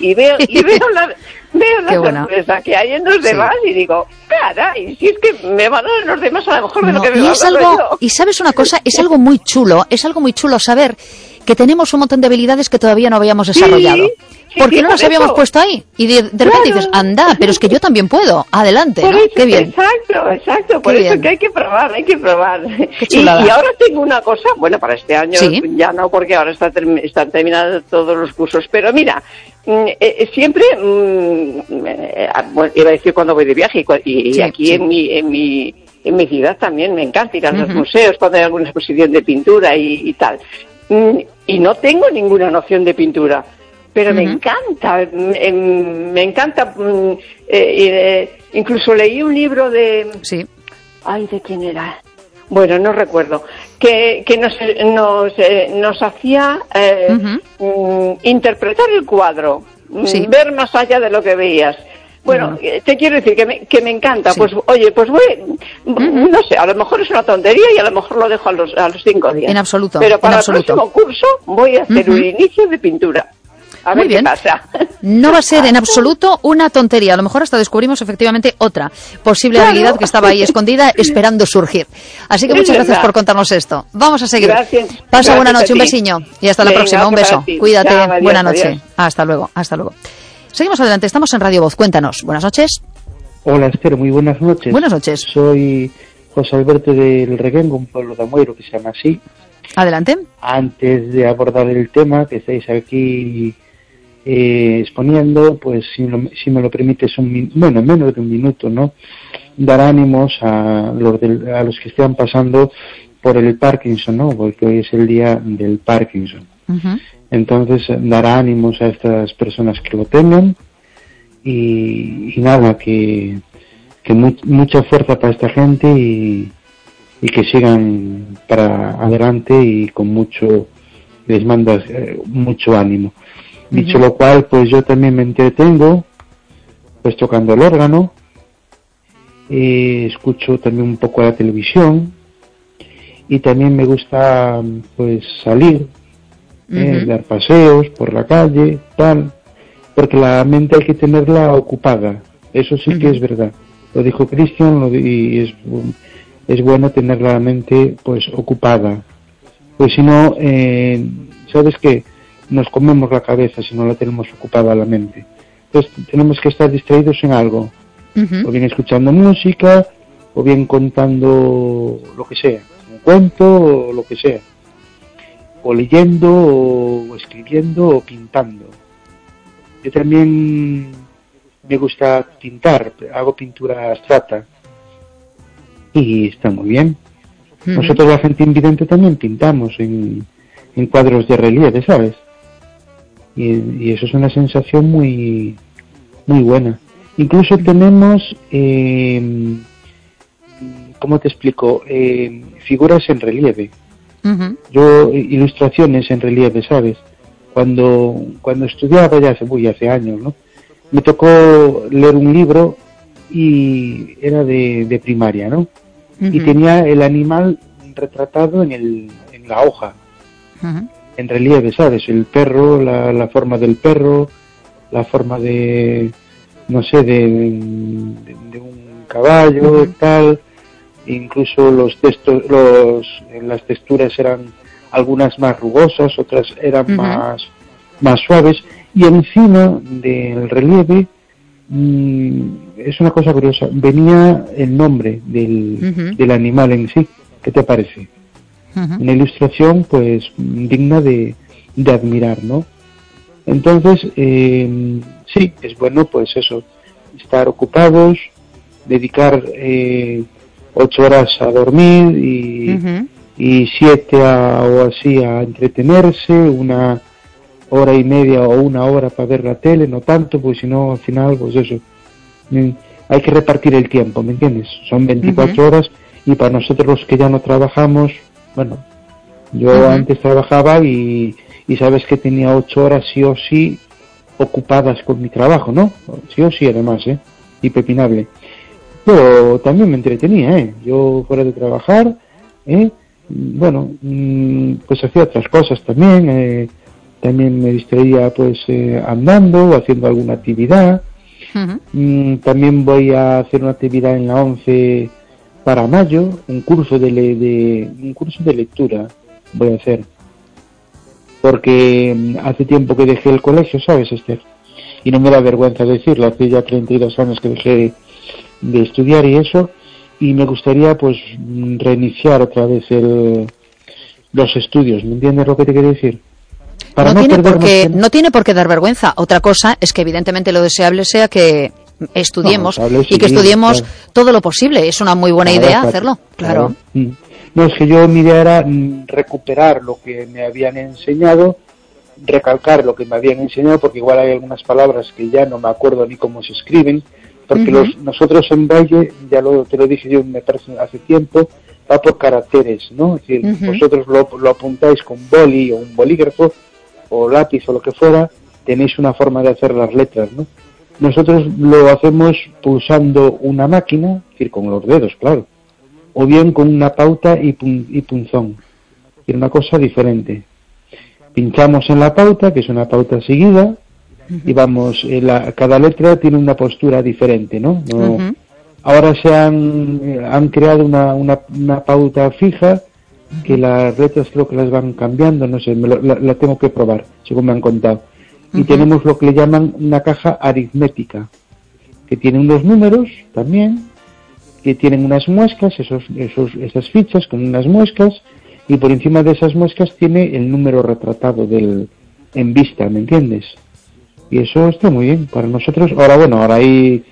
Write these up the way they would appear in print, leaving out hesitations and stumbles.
y veo la sorpresa que hay en los demás y digo, caray, si es que me valoran los demás a lo mejor de lo que me valoro yo. Y sabes una cosa, es algo muy chulo saber que tenemos un montón de habilidades que todavía no habíamos desarrollado. Porque no las habíamos puesto ahí. Y de repente dices, anda, pero es que yo también puedo. Adelante, ¿no? Qué bien. Exacto. Por eso que hay que probar. Y ahora tengo una cosa, bueno, para este año ya no, porque ahora están terminados todos los cursos. Pero mira, siempre, iba a decir cuando voy de viaje, y aquí en mi ciudad también me encanta ir a los museos cuando hay alguna exposición de pintura y tal. Y no tengo ninguna noción de pintura. Pero me encanta, incluso leí un libro de... Sí. Ay, ¿de quién era? Bueno, no recuerdo. Que nos hacía interpretar el cuadro, ver más allá de lo que veías. Bueno, te quiero decir que me encanta. Pues, oye, pues voy, no sé, a lo mejor es una tontería y a lo mejor lo dejo a los 5 días. En absoluto. Pero para el próximo curso voy a hacer un inicio de pintura. A ver qué pasa. No va a ser en absoluto una tontería. A lo mejor hasta descubrimos efectivamente otra posible habilidad que estaba ahí escondida esperando surgir. Así que muchas gracias por contarnos esto. Vamos a seguir. Pasa buena noche, un besiño y hasta la próxima. Un beso. Cuídate. Chao, buena noche. Adiós. Hasta luego. Seguimos adelante. Estamos en Radio Voz. Cuéntanos. Buenas noches. Hola, Esther. Muy buenas noches. Buenas noches. Soy José Alberto del Reguengo, un pueblo de Amoiro que se llama así. Adelante. Antes de abordar el tema que estáis aquí exponiendo, pues si me lo permites menos de un minuto, ¿no? Dar ánimos a los que están pasando por el Parkinson, ¿no? Porque hoy es el día del Parkinson. Entonces, dar ánimos a estas personas que lo tengan y nada, que mucha fuerza para esta gente y que sigan para adelante y con les mandas mucho ánimo. Dicho lo cual, pues yo también me entretengo, pues tocando el órgano, escucho también un poco la televisión y también me gusta pues salir, dar paseos por la calle, tal, porque la mente hay que tenerla ocupada, eso sí que es verdad. Lo dijo Cristian y es bueno tener la mente pues ocupada, pues si no, ¿sabes qué? Nos comemos la cabeza si no la tenemos ocupada la mente. Entonces tenemos que estar distraídos en algo, o bien escuchando música, o bien contando lo que sea, un cuento o lo que sea, o leyendo, o escribiendo, o pintando. Yo también me gusta pintar, hago pintura abstracta y está muy bien. Nosotros la gente invidente también pintamos en cuadros de relieve, ¿sabes? Y eso es una sensación muy muy buena. Incluso tenemos, ¿cómo te explico? Figuras en relieve. Ilustraciones en relieve, ¿sabes? Cuando estudiaba ya hace años, ¿no? Me tocó leer un libro y era de primaria, ¿no? Y tenía el animal retratado en la hoja. En relieve, ¿sabes? El perro, la forma del perro, la forma de, no sé, de un caballo, tal. Incluso las texturas eran algunas más rugosas, otras eran más suaves. Y encima del relieve, es una cosa curiosa, venía el nombre del animal en sí. ¿Qué te parece? Una ilustración pues digna de admirar, ¿no? Entonces sí, es bueno pues eso, estar ocupados, dedicar 8 horas a dormir y 7 o así a entretenerse, 1 hora y media o 1 hora para ver la tele, no tanto, pues si no al final pues eso, hay que repartir el tiempo, ¿me entiendes? Son 24 horas y para nosotros los que ya no trabajamos, bueno, yo antes trabajaba y sabes que tenía 8 horas sí o sí ocupadas con mi trabajo, ¿no? Sí o sí además, y pepinable. Pero también me entretenía, yo fuera de trabajar, bueno, pues hacía otras cosas también, también me distraía pues andando o haciendo alguna actividad. También voy a hacer una actividad en la 11 para mayo, un curso de lectura voy a hacer, porque hace tiempo que dejé el colegio, ¿sabes, Esther? Y no me da vergüenza decirlo, hace ya 32 años que dejé de estudiar y eso, y me gustaría pues reiniciar otra vez los estudios, ¿me entiendes lo que te quiero decir? No tiene por qué dar vergüenza. Otra cosa es que evidentemente lo deseable sea que estudiemos y que estudiemos todo lo posible. Es una muy buena idea hacerlo, claro. No, es que mi idea era recuperar lo que me habían enseñado, recalcar lo que me habían enseñado, porque igual hay algunas palabras que ya no me acuerdo ni cómo se escriben, porque nosotros en Braille, te lo dije yo, me parece hace tiempo, va por caracteres, ¿no? Es decir, vosotros lo apuntáis con boli o un bolígrafo o lápiz o lo que fuera, tenéis una forma de hacer las letras, ¿no? Nosotros lo hacemos pulsando una máquina, es decir, con los dedos, claro, o bien con una pauta y punzón, es una cosa diferente. Pinchamos en la pauta, que es una pauta seguida, y vamos, cada letra tiene una postura diferente, ¿no? Ahora han creado una pauta fija, que las letras creo que las van cambiando, no sé, la tengo que probar, según me han contado. Y tenemos lo que le llaman una caja aritmética, que tiene unos números también, que tienen unas muescas, esas fichas con unas muescas, y por encima de esas muescas tiene el número retratado en vista, ¿me entiendes? Y eso está muy bien para nosotros. Ahora ahí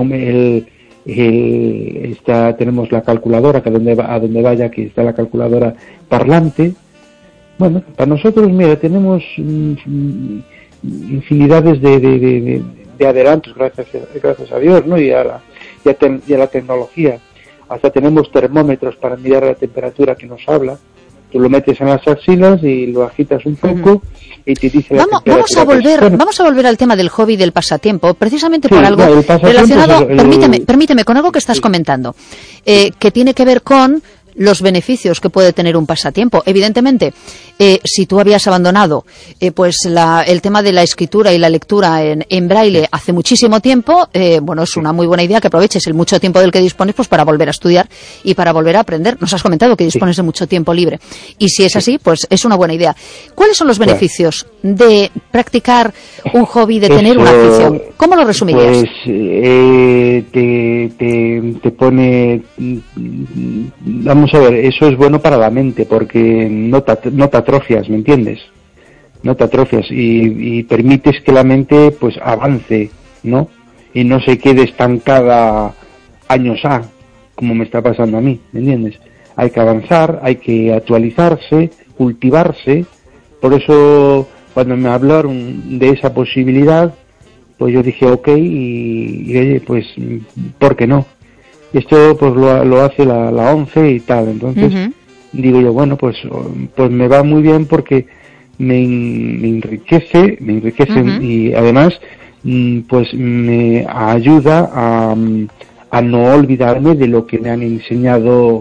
tenemos la calculadora, que a donde vaya, aquí está la calculadora parlante. Bueno, para nosotros, mira, tenemos infinidades de adelantos, gracias a Dios, ¿no? Y a la tecnología. Hasta tenemos termómetros para mirar la temperatura que nos habla. Tú lo metes en las axilas y lo agitas un poco y te dice la temperatura. Vamos a volver al tema del hobby, del pasatiempo, precisamente por algo relacionado, permíteme, con algo que estás comentando, que tiene que ver con los beneficios que puede tener un pasatiempo. Evidentemente, si tú habías abandonado el tema de la escritura y la lectura en braille hace muchísimo tiempo, es una muy buena idea que aproveches el mucho tiempo del que dispones pues para volver a estudiar y para volver a aprender. Nos has comentado que dispones de mucho tiempo libre. Y si es así, pues es una buena idea. ¿Cuáles son los beneficios de practicar un hobby, de tener una afición? ¿Cómo lo resumirías? Pues te pone... Vamos a ver, eso es bueno para la mente, porque no te atrofias, ¿me entiendes? No te atrofias y permites que la mente pues avance, ¿no? Y no se quede estancada años como me está pasando a mí, ¿me entiendes? Hay que avanzar, hay que actualizarse, cultivarse. Por eso cuando me hablaron de esa posibilidad, pues yo dije ok, y oye, pues ¿por qué no? Esto pues lo hace la 11 y tal, entonces digo yo, bueno, pues me va muy bien porque me enriquece y además pues me ayuda a no olvidarme de lo que me han enseñado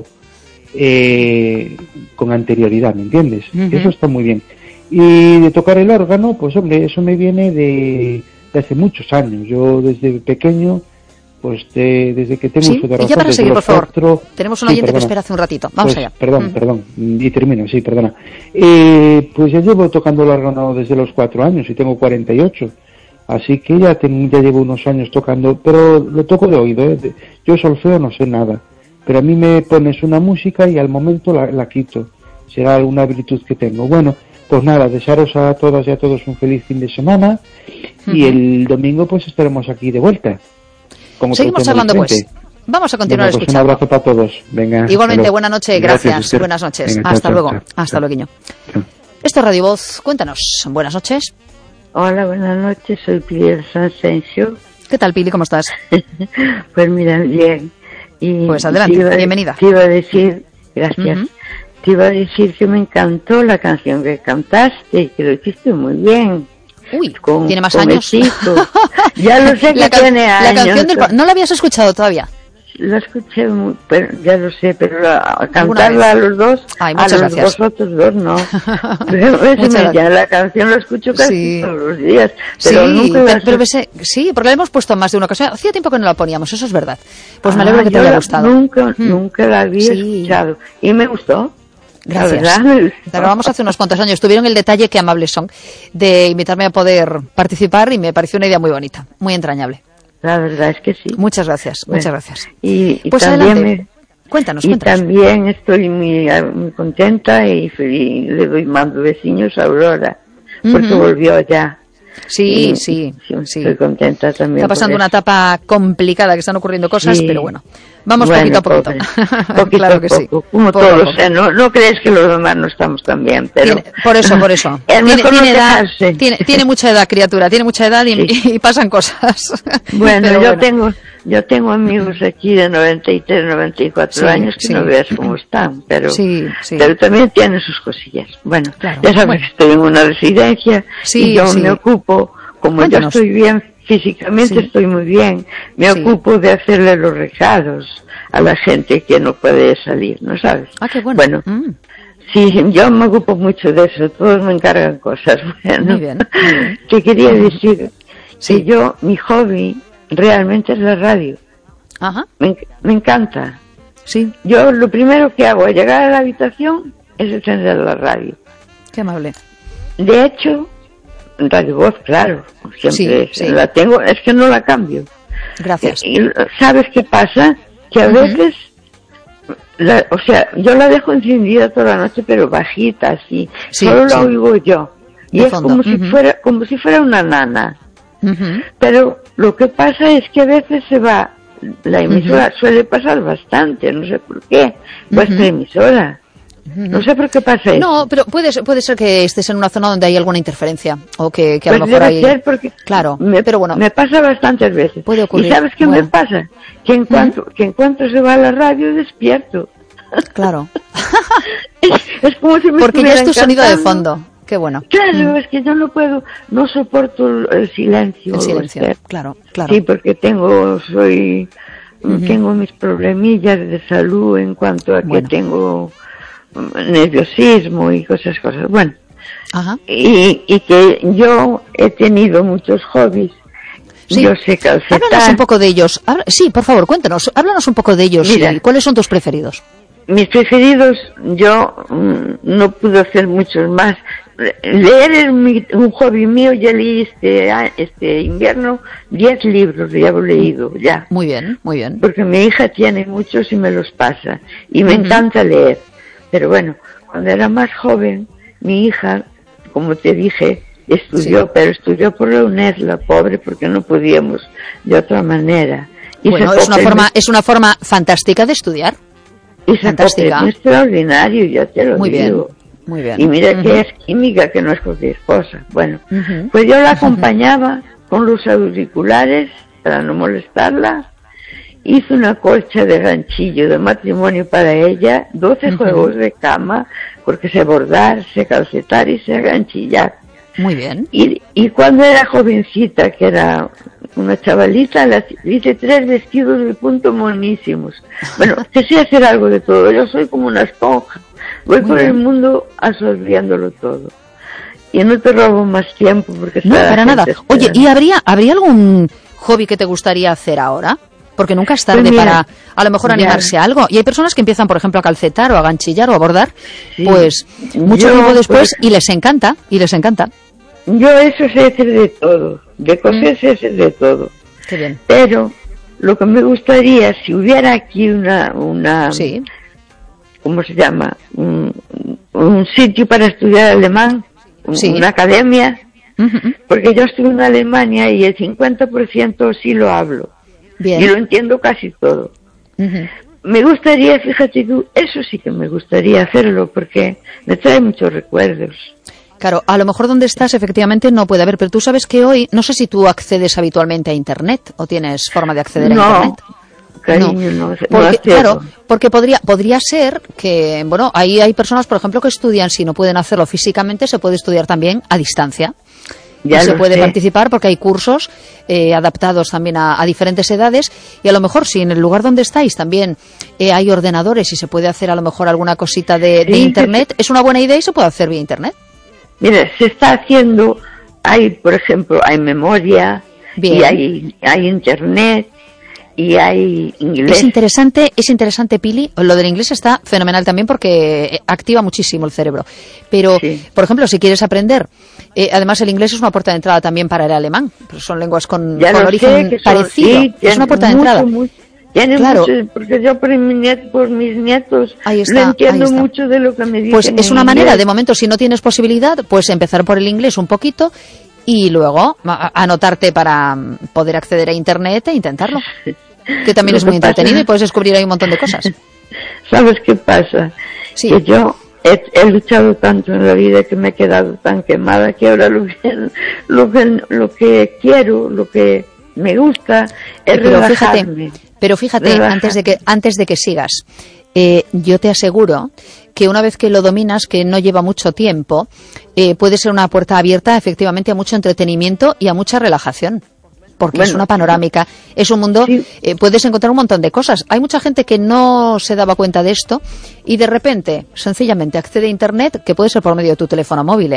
con anterioridad, ¿me entiendes? Eso está muy bien. Y de tocar el órgano, pues hombre, eso me viene de hace muchos años. Yo desde pequeño, pues desde que tengo uso de razón, y ya para seguir, por favor, 4... tenemos un oyente que espera hace un ratito. Vamos pues, allá. Perdón, y termino, perdona. Pues ya llevo tocando el órgano desde los 4 años y tengo 48. Así que ya llevo unos años tocando, pero lo toco de oído, Yo solfeo no sé nada, pero a mí me pones una música y al momento la quito. Será alguna virtud que tengo. Bueno, pues nada, desearos a todas y a todos un feliz fin de semana y el domingo pues estaremos aquí de vuelta. Seguimos charlando pues. Vamos a continuar escuchando. Un abrazo para todos. Venga. Igualmente, buena noche, gracias. Buenas noches. Venga, hasta luego. Chao. Hasta luego. Esto es Radio Voz. Cuéntanos. Buenas noches. Hola, buenas noches. Soy Pili de San Asensio. ¿Qué tal, Pili? ¿Cómo estás? Pues mira, bien. Y pues adelante, bienvenida. Te iba a decir, gracias. Te iba a decir que me encantó la canción que cantaste, que lo hiciste muy bien. Uy, tiene más años. Ya lo sé que tiene años. La canción ¿no la habías escuchado todavía? la escuché, pero ya lo sé, pero cantarla a los dos, ay, a los vosotros dos no. Ya la canción la escucho casi todos los días, pero nunca sí, porque la hemos puesto en más de una ocasión. Hacía tiempo que no la poníamos, eso es verdad. Pues me alegro que te haya gustado. Nunca la había escuchado y me gustó. Gracias. La grabamos hace unos cuantos años. Tuvieron el detalle, que amables son, de invitarme a poder participar y me pareció una idea muy bonita, muy entrañable. La verdad es que sí. Muchas gracias, muchas gracias. Y pues también cuéntanos. También estoy muy contenta y feliz. Le doy más besiños a Aurora, porque volvió ya. Sí. Estoy contenta también. Está pasando una etapa complicada, que están ocurriendo cosas, pero bueno, vamos poquito a poquito. Claro que sí. Como todos, no crees que los demás no estamos tan bien, pero... Por eso. Tiene mucha edad, criatura, tiene mucha edad y pasan cosas. Bueno, yo tengo amigos aquí de 93, 94 años que no veas cómo están, pero también tienen sus cosillas. Bueno, ya sabes que estoy en una residencia y yo me ocupo, como Cuéntanos. yo estoy bien físicamente, estoy muy bien, me ocupo de hacerle los recados a la gente que no puede salir, ¿no sabes? Ah, qué bueno. Bueno, sí, yo me ocupo mucho de eso, todos me encargan cosas. Bueno, muy bien. Te quería decir que mi hobby realmente es la radio. Ajá. Me encanta. Sí. Yo lo primero que hago al llegar a la habitación es encender la radio. Qué amable. De hecho, Radio Voz, claro, siempre la tengo, es que no la cambio. Gracias. Y ¿sabes qué pasa? Que a veces, yo la dejo encendida toda la noche, pero bajita, así. Solo la oigo yo. Y es como si fuera una nana. Pero lo que pasa es que a veces se va la emisora, suele pasar bastante, no sé por qué, vuestra emisora. No sé por qué pasa eso. No, pero puede ser que estés en una zona donde hay alguna interferencia o que a lo mejor debe ser porque claro, pero bueno, me pasa bastantes veces. Puede ocurrir. ¿Y sabes qué me pasa? Que en cuanto se va a la radio despierto. Claro. es como si me porque ya es tu sonido de cantando. fondo. Qué bueno. Claro, es que yo no soporto el silencio. El silencio, claro. Sí, porque tengo mis problemillas de salud en cuanto a que tengo nerviosismo y cosas. Bueno. Ajá. Y que yo he tenido muchos hobbies. Sí. Yo sé calcetar. Háblanos un poco de ellos. Sí, por favor, cuéntanos. Háblanos un poco de ellos. Mira, ¿cuáles son tus preferidos? Mis preferidos, yo no pude hacer muchos más. Leer es un hobby mío. Ya leí este invierno 10 libros, ya he leído ya. Muy bien, muy bien. Porque mi hija tiene muchos y me los pasa. Y me encanta leer. Pero bueno, cuando era más joven, mi hija, como te dije, estudió, pero estudió por la UNED, la pobre, porque no podíamos de otra manera. Y bueno, es una forma fantástica de estudiar. Y fantástica. Es extraordinario, ya te lo digo. Bien, muy bien. Y mira que es química, que no es cualquier cosa. Bueno, pues yo la acompañaba con los auriculares para no molestarla. Hice una colcha de ganchillo de matrimonio para ella, 12 juegos de cama, porque sé bordar, sé calcetar y sé ganchillar. Muy bien. Y cuando era jovencita, que era una chavalita, hice 3 vestidos de punto monísimos. Bueno, que sé hacer algo de todo. Yo soy como una esponja. Voy por el mundo absorbiéndolo todo. Y no te robo más tiempo porque... No, para nada. Oye, ¿y habría algún hobby que te gustaría hacer ahora? Porque nunca es tarde para, a lo mejor, animarse a algo. Y hay personas que empiezan, por ejemplo, a calcetar o a ganchillar o a bordar, pues mucho tiempo después, y les encanta. Yo eso sé hacer de todo, de coser sé hacer de todo. Qué bien. Pero lo que me gustaría, si hubiera aquí una ¿cómo se llama? Un sitio para estudiar alemán, una academia, porque yo estuve en Alemania y el 50% sí lo hablo. Bien. Y lo entiendo casi todo. Me gustaría, fíjate tú, eso sí que me gustaría hacerlo porque me trae muchos recuerdos. Claro, a lo mejor donde estás efectivamente no puede haber, pero tú sabes que hoy, no sé si tú accedes habitualmente a Internet o tienes forma de acceder a Internet. Cariño, no. Porque, claro, porque podría ser que, bueno, ahí hay personas, por ejemplo, que estudian, si no pueden hacerlo físicamente, se puede estudiar también a distancia. y se puede participar porque hay cursos adaptados también a diferentes edades, y a lo mejor si en el lugar donde estáis también hay ordenadores y se puede hacer a lo mejor alguna cosita de internet, es una buena idea y se puede hacer vía internet. Mira, se está haciendo, por ejemplo, hay memoria, y hay internet, y hay inglés. Es interesante, Pili. Lo del inglés está fenomenal también porque activa muchísimo el cerebro. Pero, por ejemplo, si quieres aprender, además el inglés es una puerta de entrada también para el alemán. Son lenguas con origen parecido. Sí, es una puerta de entrada. Tiene mucho, porque yo por mis nietos lo entiendo mucho de lo que me dicen. Pues es una manera, de momento, si no tienes posibilidad, pues empezar por el inglés un poquito y luego anotarte para poder acceder a internet e intentarlo. Que también es muy entretenido y puedes descubrir ahí un montón de cosas. ¿Sabes qué pasa? Sí. Que yo he luchado tanto en la vida que me he quedado tan quemada que ahora lo que quiero, lo que me gusta es relajarme. Pero fíjate, antes de que sigas, yo te aseguro que una vez que lo dominas, que no lleva mucho tiempo, puede ser una puerta abierta efectivamente a mucho entretenimiento y a mucha relajación. Porque es una panorámica, es un mundo, puedes encontrar un montón de cosas. Hay mucha gente que no se daba cuenta de esto y de repente, sencillamente, accede a internet, que puede ser por medio de tu teléfono móvil,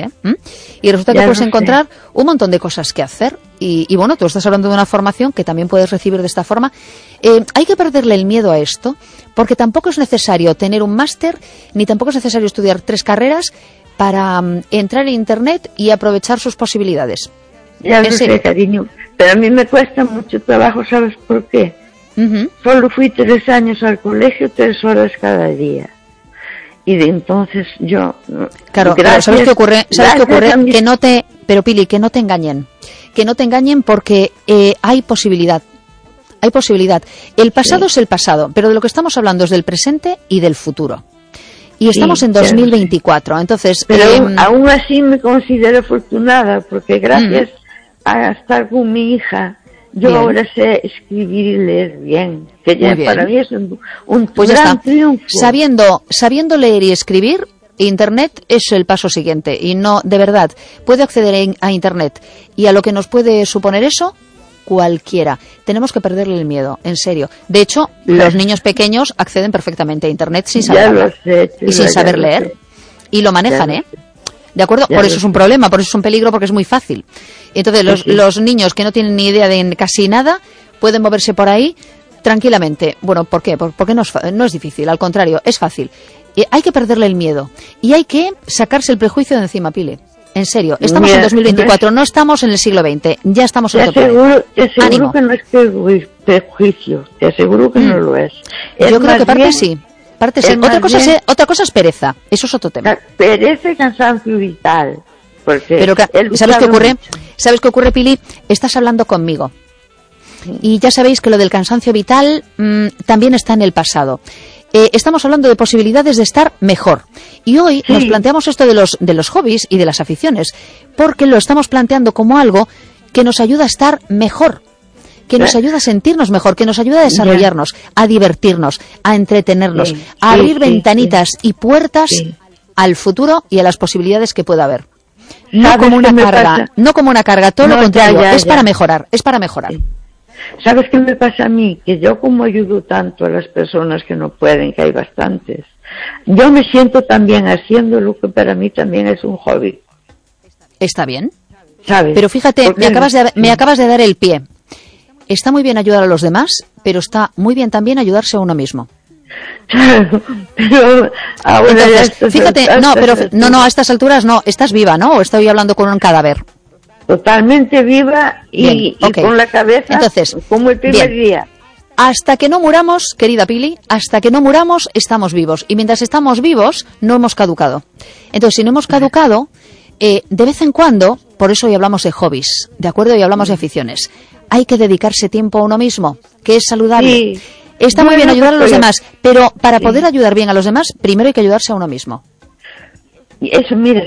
y resulta que puedes encontrar un montón de cosas que hacer. Y bueno, tú estás hablando de una formación que también puedes recibir de esta forma. Hay que perderle el miedo a esto, porque tampoco es necesario tener un máster, ni tampoco es necesario estudiar 3 carreras para entrar en internet y aprovechar sus posibilidades. Ya lo sé, cariño, pero a mí me cuesta mucho trabajo, ¿sabes por qué? Solo fui 3 años al colegio, 3 horas cada día. Y de entonces yo... Claro, ¿sabes qué ocurre? Que no te... Pero Pili, que no te engañen. Que no te engañen porque hay posibilidad. Hay posibilidad. El pasado es el pasado, pero de lo que estamos hablando es del presente y del futuro. Y estamos en 2024, entonces... Pero aún así me considero afortunada porque gracias a estar con mi hija, yo ahora sé escribir y leer bien, que ya para mí es un pues gran triunfo. Sabiendo leer y escribir, internet es el paso siguiente, y no, de verdad, puede acceder a internet, y a lo que nos puede suponer eso, cualquiera. Tenemos que perderle el miedo, en serio. De hecho, los niños pequeños acceden perfectamente a internet sin saber hablar y sin saber leer, y lo manejan, ¿De acuerdo? Por eso es un problema, por eso es un peligro, porque es muy fácil. Entonces, los niños que no tienen ni idea de casi nada pueden moverse por ahí tranquilamente. Bueno, ¿por qué? Porque no es difícil, al contrario, es fácil. Hay que perderle el miedo y hay que sacarse el prejuicio de encima, Pile. En serio, estamos en 2024, no estamos en el siglo XX, ya estamos en otro planeta. Te aseguro que no es prejuicio, te aseguro que no lo es. Yo creo que parte sí. Otra cosa es pereza, eso es otro tema. Pereza y cansancio vital. Pero ¿sabes qué ocurre, Pili? Estás hablando conmigo. Y ya sabéis que lo del cansancio vital también está en el pasado. Estamos hablando de posibilidades de estar mejor. Y hoy nos planteamos esto de los hobbies y de las aficiones, porque lo estamos planteando como algo que nos ayuda a estar mejor, que nos ayuda a sentirnos mejor, que nos ayuda a desarrollarnos, a divertirnos, a entretenernos, a abrir ventanitas y puertas al futuro y a las posibilidades que pueda haber. No como una carga, todo lo contrario, es para mejorar. ¿Sabes qué me pasa a mí? Que yo como ayudo tanto a las personas que no pueden, que hay bastantes, yo me siento también haciendo lo que para mí también es un hobby. Está bien. ¿Sabes? Pero fíjate, me acabas de dar el pie. Está muy bien ayudar a los demás, pero está muy bien también ayudarse a uno mismo. Claro, pero ahora entonces, fíjate, a estas alturas no, estás viva, ¿no? ¿O estoy hablando con un cadáver? Totalmente viva y con la cabeza como el primer día. Hasta que no muramos, querida Pili, hasta que no muramos estamos vivos. Y mientras estamos vivos, no hemos caducado. Entonces, si no hemos caducado, de vez en cuando, por eso hoy hablamos de hobbies, ¿de acuerdo? Y hablamos de aficiones. Hay que dedicarse tiempo a uno mismo, que es saludable. Sí. Está muy bien ayudar a los demás, pero para poder ayudar bien a los demás, primero hay que ayudarse a uno mismo. Eso, mira,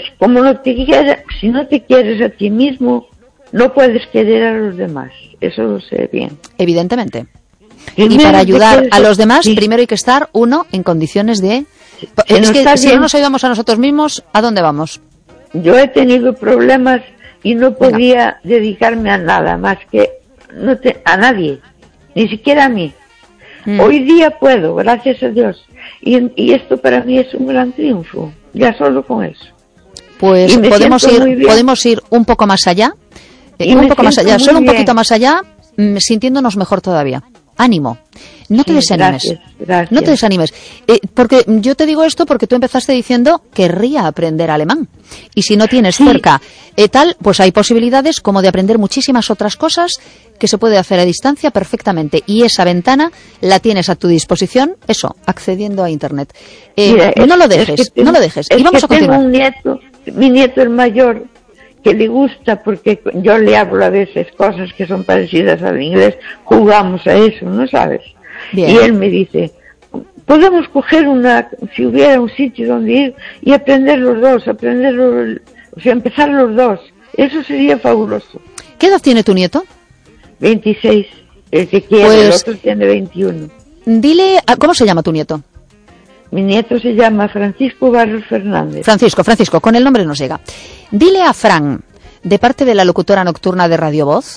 si no te quieres a ti mismo, no puedes querer a los demás. Eso lo sé bien. Evidentemente. Y para ayudar a los demás, primero hay que estar uno en condiciones de... Es que si no nos ayudamos a nosotros mismos, ¿a dónde vamos? Yo he tenido problemas y no podía dedicarme a nada más que a nadie, ni siquiera a mí. Hoy día puedo, gracias a Dios, y esto para mí es un gran triunfo, ya solo con eso. Pues podemos ir un poco más allá, solo un poquito más allá, sintiéndonos mejor todavía.Ánimo, no te desanimes, gracias. No te desanimes, porque yo te digo esto porque tú empezaste diciendo querría aprender alemán, y si no tienes cerca pues hay posibilidades como de aprender muchísimas otras cosas que se puede hacer a distancia perfectamente, y esa ventana la tienes a tu disposición, accediendo a internet. Mira, no lo dejes, y vamos a continuar. Tengo un nieto, mi nieto el mayor, que le gusta porque yo le hablo a veces cosas que son parecidas al inglés, jugamos a eso, ¿no sabes? Bien. Y él me dice, podemos coger si hubiera un sitio donde ir y aprender los dos, empezar los dos, eso sería fabuloso. ¿Qué edad tiene tu nieto? 26, el que quiere, el otro tiene 21. Dile, ¿cómo se llama tu nieto? Mi nieto se llama Francisco Barros Fernández. Francisco, con el nombre nos llega. Dile a Fran, de parte de la locutora nocturna de Radio Voz,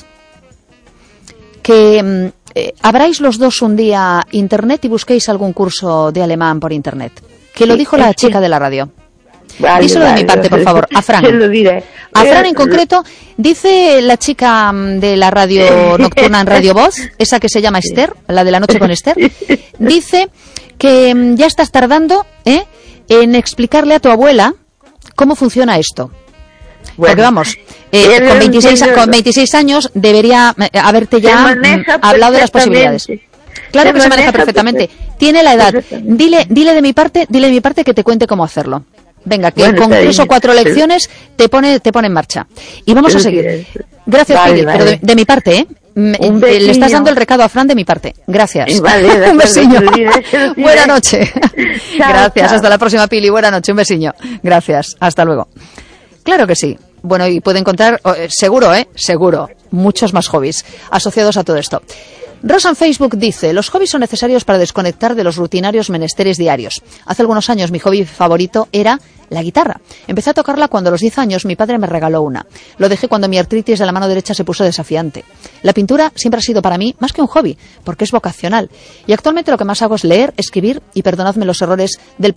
que abráis los dos un día internet y busquéis algún curso de alemán por internet. Que lo dijo la chica de la radio. Díselo de mi parte, por favor, a Fran. Se lo diré. A Fran en concreto, dice la chica de la radio nocturna en Radio Voz, esa que se llama Esther, la de la noche con Esther, dice que ya estás tardando en explicarle a tu abuela cómo funciona esto. Bueno, porque vamos, con 26 años debería haberte ya hablado de las posibilidades. Claro que se maneja perfectamente. Tiene la edad. Dile de mi parte que te cuente cómo hacerlo. Venga, que con 3 o 4 lecciones te pone en marcha. Y vamos a seguir. Gracias, Pili, pero de mi parte, le estás dando el recado a Fran de mi parte. Gracias. Vale, un besiño. Buena noche. Gracias. Hasta la próxima, Pili. Buena noche. Un besiño. Gracias. Hasta luego. Claro que sí. Bueno, y puede encontrar, seguro, muchos más hobbies asociados a todo esto. Rosa en Facebook dice, los hobbies son necesarios para desconectar de los rutinarios menesteres diarios. Hace algunos años mi hobby favorito era la guitarra. Empecé a tocarla cuando a los 10 años mi padre me regaló una. Lo dejé cuando mi artritis de la mano derecha se puso desafiante. La pintura siempre ha sido para mí más que un hobby, porque es vocacional. Y actualmente lo que más hago es leer, escribir y perdonarme los errores del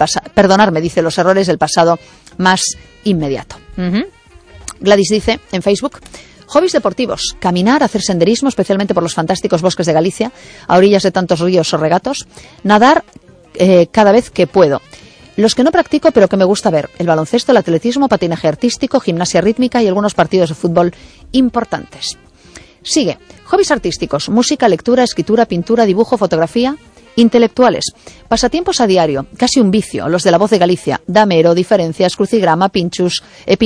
pasado más inmediato. Gladys dice en Facebook, hobbies deportivos, caminar, hacer senderismo, especialmente por los fantásticos bosques de Galicia, a orillas de tantos ríos o regatos, nadar cada vez que puedo. Los que no practico pero que me gusta ver, el baloncesto, el atletismo, patinaje artístico, gimnasia rítmica y algunos partidos de fútbol importantes. Sigue, hobbies artísticos, música, lectura, escritura, pintura, dibujo, fotografía. Intelectuales, pasatiempos a diario, casi un vicio, los de La Voz de Galicia, damero, diferencias, crucigrama, pinchos,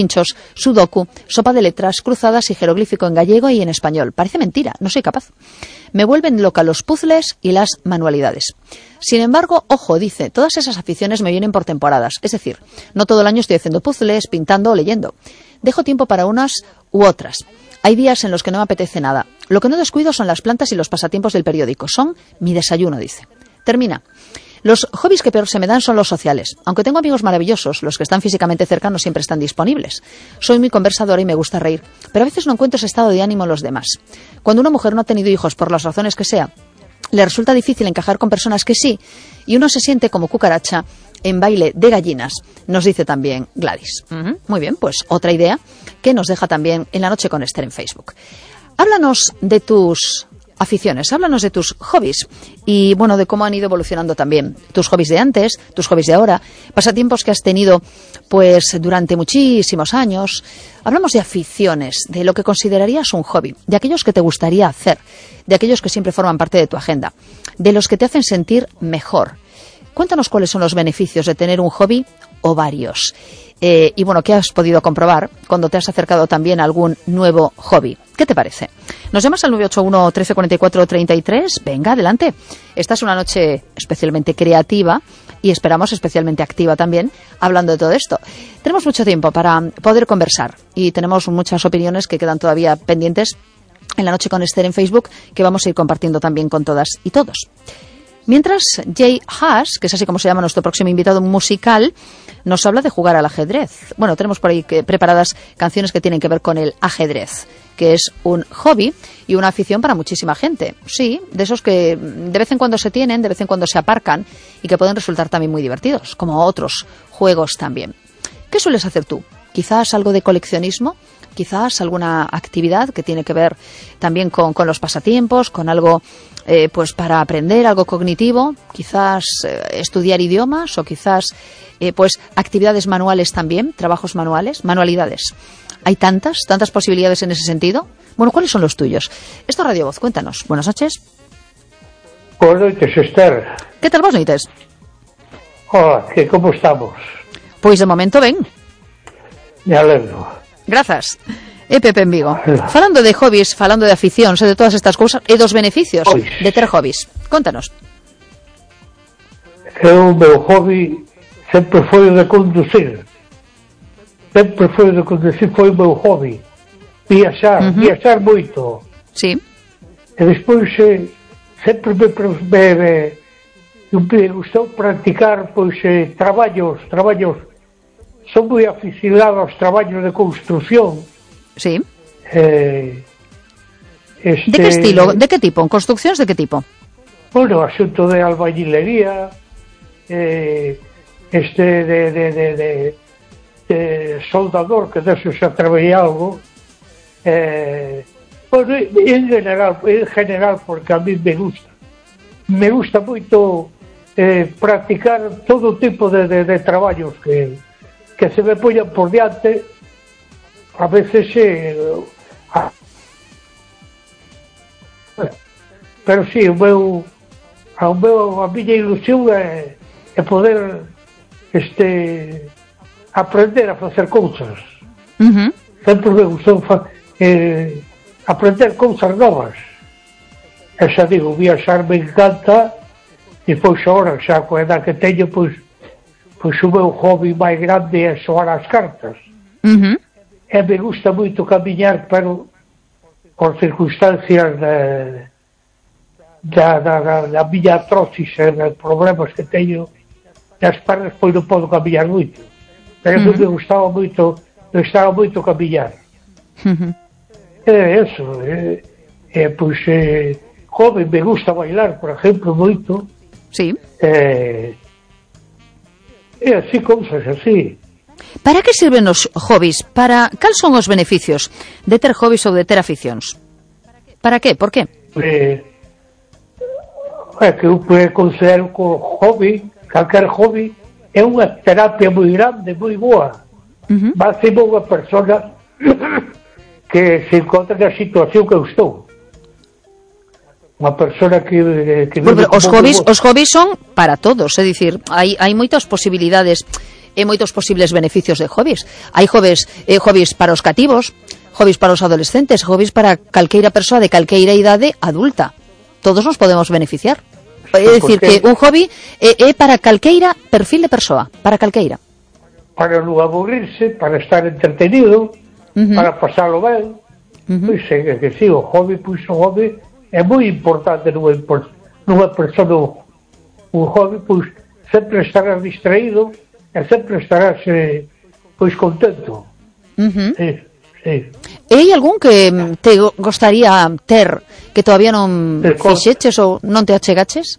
sudoku, sopa de letras, cruzadas y jeroglífico en gallego y en español. Parece mentira, no soy capaz. Me vuelven loca los puzzles y las manualidades. Sin embargo, ojo, dice, todas esas aficiones me vienen por temporadas, es decir, no todo el año estoy haciendo puzzles, pintando o leyendo. Dejo tiempo para unas u otras. Hay días en los que no me apetece nada. Lo que no descuido son las plantas y los pasatiempos del periódico. Son mi desayuno, dice. Termina. Los hobbies que peor se me dan son los sociales. Aunque tengo amigos maravillosos, los que están físicamente cerca no siempre están disponibles. Soy muy conversadora y me gusta reír, pero a veces no encuentro ese estado de ánimo en los demás. Cuando una mujer no ha tenido hijos por las razones que sea, le resulta difícil encajar con personas que sí, y uno se siente como cucaracha en baile de gallinas, nos dice también Gladys. Muy bien, pues otra idea que nos deja también en la noche con Esther en Facebook. Háblanos de tus aficiones, háblanos de tus hobbies y, bueno, de cómo han ido evolucionando también tus hobbies de antes, tus hobbies de ahora, pasatiempos que has tenido pues durante muchísimos años. Hablamos de aficiones, de lo que considerarías un hobby, de aquellos que te gustaría hacer, de aquellos que siempre forman parte de tu agenda, de los que te hacen sentir mejor. Cuéntanos cuáles son los beneficios de tener un hobby o varios. Y bueno, ¿qué has podido comprobar cuando te has acercado también a algún nuevo hobby? ¿Qué te parece? Nos llamas al 981 1344 33. Venga, adelante. Esta es una noche especialmente creativa y esperamos especialmente activa también, hablando de todo esto. Tenemos mucho tiempo para poder conversar y tenemos muchas opiniones que quedan todavía pendientes en la noche con Esther en Facebook, que vamos a ir compartiendo también con todas y todos. Mientras Jay Haas, que es así como se llama nuestro próximo invitado musical, nos habla de jugar al ajedrez. Bueno, tenemos por ahí preparadas canciones que tienen que ver con el ajedrez, que es un hobby y una afición para muchísima gente. Sí, de esos que de vez en cuando se tienen, de vez en cuando se aparcan y que pueden resultar también muy divertidos, como otros juegos también. ¿Qué sueles hacer tú? ¿Quizás algo de coleccionismo? ¿Quizás alguna actividad que tiene que ver también con los pasatiempos, con algo pues para aprender, algo cognitivo? ¿Quizás estudiar idiomas o quizás pues actividades manuales también, trabajos manuales, manualidades? ¿Hay tantas posibilidades en ese sentido? Bueno, ¿cuáles son los tuyos? Esto es Radio Voz, cuéntanos. Buenas noches. Buenas noches, Esther. ¿Qué tal vos noites? Hola, ¿cómo estamos? Pois de momento ben. Me alegro. Grazas. Pepe en Vigo. Falando de hobbies, falando de aficións e de todas estas cousas e dos beneficios de ter hobbies. Contanos. O meu hobby sempre foi o de conducir. Sempre foi o de conducir, foi o meu hobby. Viaxar moito. Sí. E despois sempre me gustou practicar pois traballos. Son moi aficionado aos traballos de construción. Sí. De que estilo? De que tipo? Construccións de que tipo? Bueno, asunto de albañilería, de soldador, que deso xa traballei algo. Bueno, en general, porque a mí me gusta moito practicar todo tipo de traballos que se me poñan por diante. A veces pero sí, a miña ilusión é poder aprender a facer cousas. Sempre me gustou aprender cousas novas. E xa digo, viaxar me encanta, e pois agora xa coa edad que teño, pois o meu hobby máis grande é xogar as cartas. E me gusta moito camiñar, pero por circunstancias da miña artrosis e dos problemas que teño nas pernas, pois non podo camiñar moito. Pero me gustaba moito camiñar. Eso, pois joven, me gusta bailar, por exemplo, moito. Sí. E así, cousas así. Para que sirven os hobbies? Cal son os beneficios de ter hobbies ou de ter aficións? Para que? Por que? É que eu considero que o hobby, calquer hobby, é unha terapia moi grande, moi boa. Máximo unha persona que se encontra na situación que eu estou. Unha persona que bueno, os hobbies son para todos, é dicir, hai moitas posibilidades e moitos posibles beneficios de hobbies. Hai hobbies para os cativos, hobbies para os adolescentes, hobbies para calqueira persoa de calqueira idade adulta. Todos nos podemos beneficiar. É dicir, que un hobby é para calqueira perfil de persoa, para calqueira. Para non aburrirse, para estar entretenido, para pasalo ben. Pois é que si, o hobby é moi importante nunha persona. Un hobby, pois, sempre estarás distraído e sempre estarás pois contento. Sí. Hai algún que te gostaría ter que todavía non fixeches ou non te achegaches?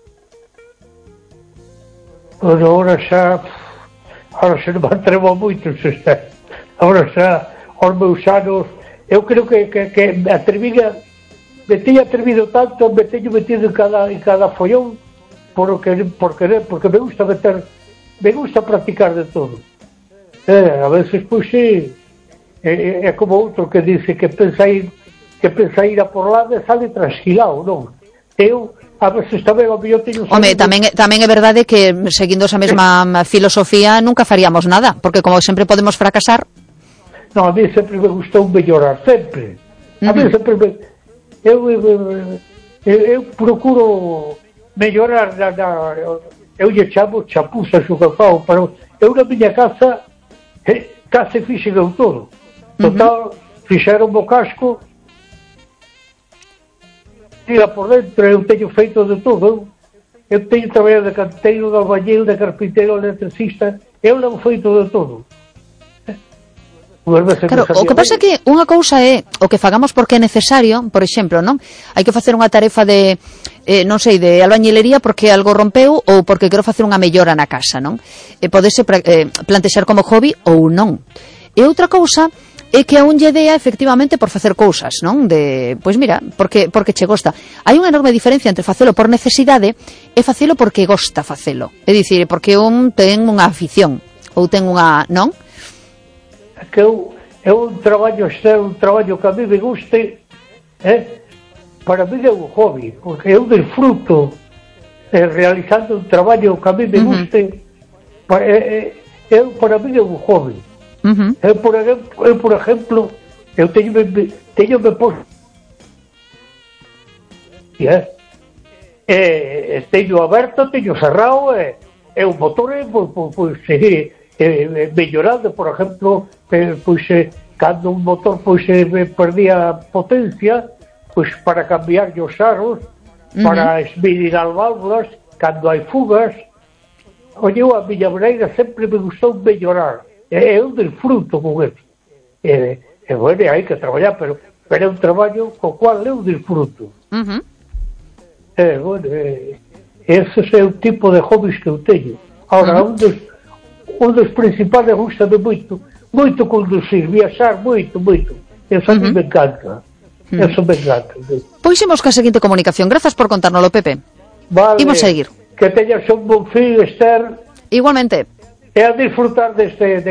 Bueno, ahora xa non me atrevo moito, ahora xa aos meus anos, eu creo que me teño atrevido tanto, me teño metido en cada follón porque me gusta practicar de todo. A veces, pois sí, é como outro que dice que pensa ir a por lá e sale trasquilado, non? Eu, a veces tamén, o mellor teño... Home, tamén é verdade que, seguindo esa mesma filosofía, nunca faríamos nada, porque como sempre podemos fracasar... Non, a mí sempre me gustou mellorar, sempre. A mí sempre me... Eu procuro mellorar eu lle chamo chapuzas o que fago, pero eu na miña casa case fixen eu todo. Total, fixeron o casco, tira por dentro, eu teño feito de todo. eu teño traballado de canteiro, de albañil, de carpinteiro, electricista, eu levo feito de todo. Claro, o que pasa é que unha cousa é o que fagamos porque é necesario, por exemplo, non? Hai que facer unha tarefa de, non sei, de albañilería porque algo rompeu ou porque quero facer unha mellora na casa, non? Podese plantexar como hobby ou non. E outra cousa é que a un lle dea efectivamente por facer cousas, non? Pois mira, porque che gosta. Hai unha enorme diferencia entre facelo por necesidade e facelo porque gosta facelo. É dicir, porque un ten unha afición ou ten unha, non? Que eu traballo que a mí me guste, para mí é un hobby, porque eu disfruto realizando un traballo que a mí me guste, para mí é un hobby. Eu, por exemplo, eu teño posto teño aberto, teño cerrado, e o motor pois mellorando, por exemplo, pois cando un motor pois perdía potencia, pois para cambiar os aros, para esmirar válvulas, cando hai fugas. Oye, a miña maneira sempre me gustou mellorar, eu disfruto con eso. Bueno, hai que traballar, pero é un traballo co cual eu disfruto. Bueno, ese é o tipo de hobbies que eu teño. Ahora, un dos principales gusta-me moito conducir, viaxar moito. Eso a mí me encanta. Eso me encanta. Pois imos ca seguinte comunicación. Grazas por contárnoslo, Pepe. Vale. Imos seguir. Que teñas un bon fin, Esther. Igualmente. E a disfrutar desta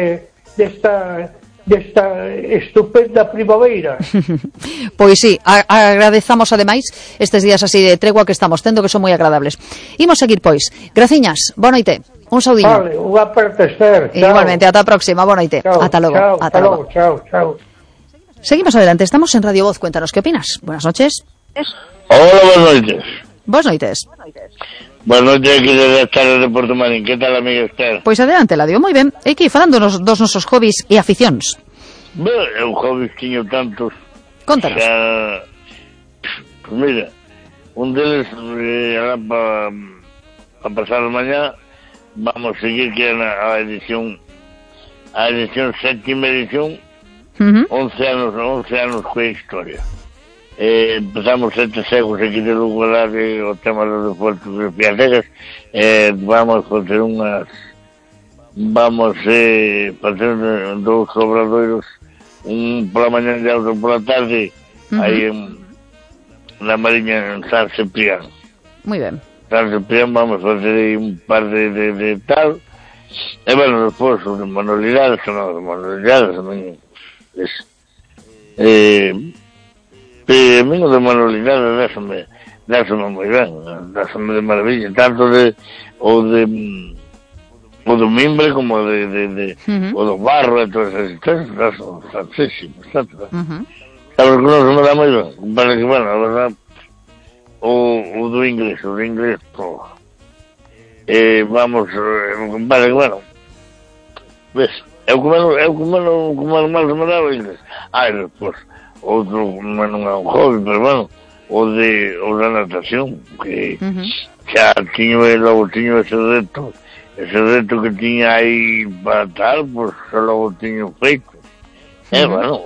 estupenda primavera. Pois sí, agradezamos ademais estes días así de tregua que estamos tendo, que son moi agradables. Imos seguir, pois. Graciñas, boa noite. Un saudiño. Vale, unha aperta, Esther. Igualmente, ata a próxima, boa noite. Chao, ata logo. Chao. Seguimos adelante, estamos en Radio Voz. Cuéntanos, ¿qué opinas? Buenas noches. Hola, buenas noches. Buenas noites. Buenas noches, aquí desde Esther de Porto Marín. Que tal, amiga Esther? Pois adelante, la digo moi ben. E que falando dos nosos hobbies e aficións. Eu hobbies tiño tantos. Contanos. Pues mira, un deles era para pasar mañá. Vamos a seguir que a edición séptima edición, 11 anos coa historia. Empezamos 7 segos aquí de Lugo o tema dos deportes de Piategas. Vamos facer facer dous obradoiros, un pola mañá e outro pola tarde, aí na Mariña en San Ciprián. Moi ben. San Ciprián vamos facer aí un par de tal. E bueno, despois de manualidades, a mí de manualidades dáseme moi ben, dáseme de maravilla, tanto o do mimbre como o do barro e todas esas historias, dáseme fantísimo, sabes que non se me dá moi ben, para que, bueno, a verdad, o do inglés, vamos, para que, bueno, ves, eu como mal se me dá o inglés. Despois, outro non é un hobby, pero bueno, o da natación, que xa tiño ese reto que tiña aí para tal, pois xa logo tiño feito. Bueno,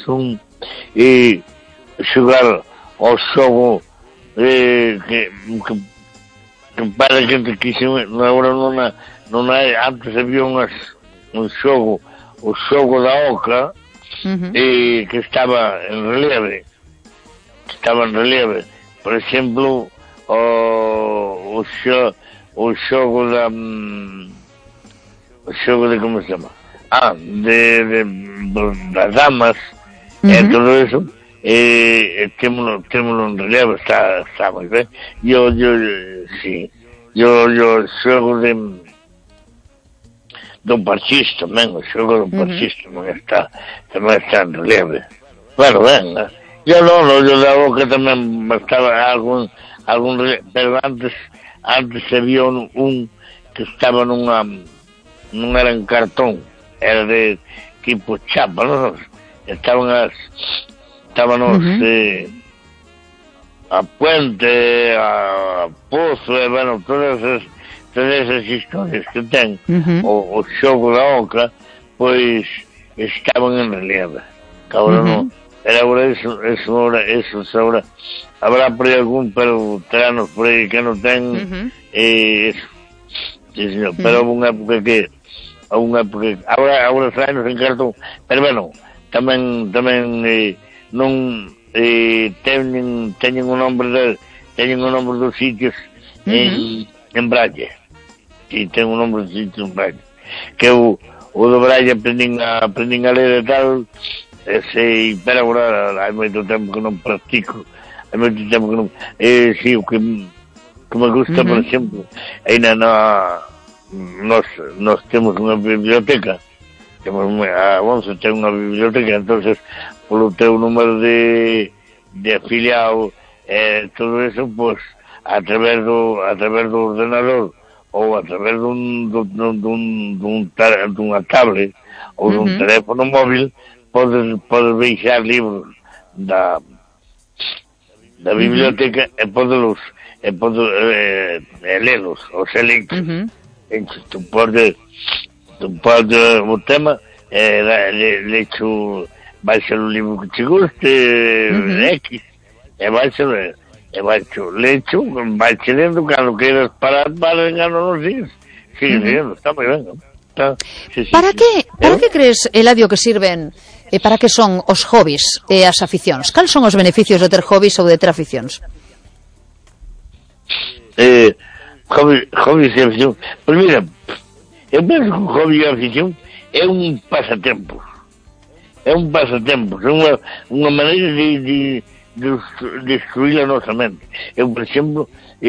e xogar ao xogo que para que te quise, agora non hai, antes había un xogo, o xogo da oca, que estaba en relieve, por exemplo, o xogo de como se chama, das damas, e todo eso, témolo en relieve, está moi ben. Yo xogo do parchís tamén, o xogo do parchís tamén está en relieve. Bueno, ben, yo da boca tamén estaba algún pero antes había un que estaba non era en cartón, era de tipo chapa, non? Estaban a Puente, a Pozo, bueno, todas esas historias que ten, o xogo da Oca, pois estaban en relieve. Que agora non, pero agora eso ahora, habrá por aí algún, pero terranos por aí que non ten, eso. Sí, señor, pero houve unha época que agora traenos en cartón, pero bueno, tamén non teñen o nombre dos sitios en Braille. Si, ten o nombre dos sitios en Braille. Que o do Braille aprendín a ler e tal, pero agora hai moito tempo que non practico, hai moito tempo que non, si, o que me gusta, por exemplo, ainda nós temos unha biblioteca, a Once ten unha biblioteca, entonces polo teu número de afiliado, todo eso, pues, a través do ordenador ou a través dunha tablet ou dun teléfono móvil, podes baixar libros da biblioteca e podelos lelos, ou selectos. Tu podes o tema, lecho, baixa o libro que te guste, X, e baixa lecho, baixa lendo, cando queiras parar, cando non sigues lendo, está moi ben, non? Para que crees, Eladio, que sirven, para que son os hobbies e as aficións? Cal son os beneficios de ter hobbies ou de ter aficións? Hobbies e afición. Pois mira, eu penso que o hobby e a afición é un pasatempo. É unha maneira de destruir a nosa mente. Eu, por exemplo,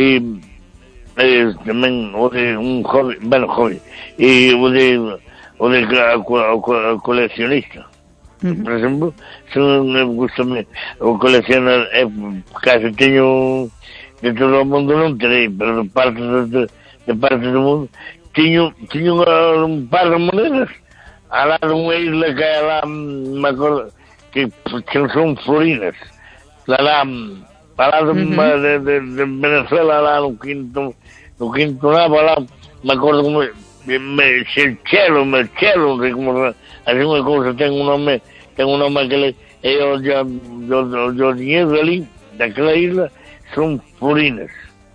tamén o de un hobby, o de coleccionista. Por exemplo, gustame o coleccionar, case teño de todo o mundo non terei, pero de parte do mundo tiño un par de monedas alá dunha isla que é lá, me acordo que son florinas alá de Venezuela, lá no quinto nabo, alá me acordo como Chelo, non sei como, así unha cousa, ten un nome aquele, e o dinheiro ali daquela isla son florinas.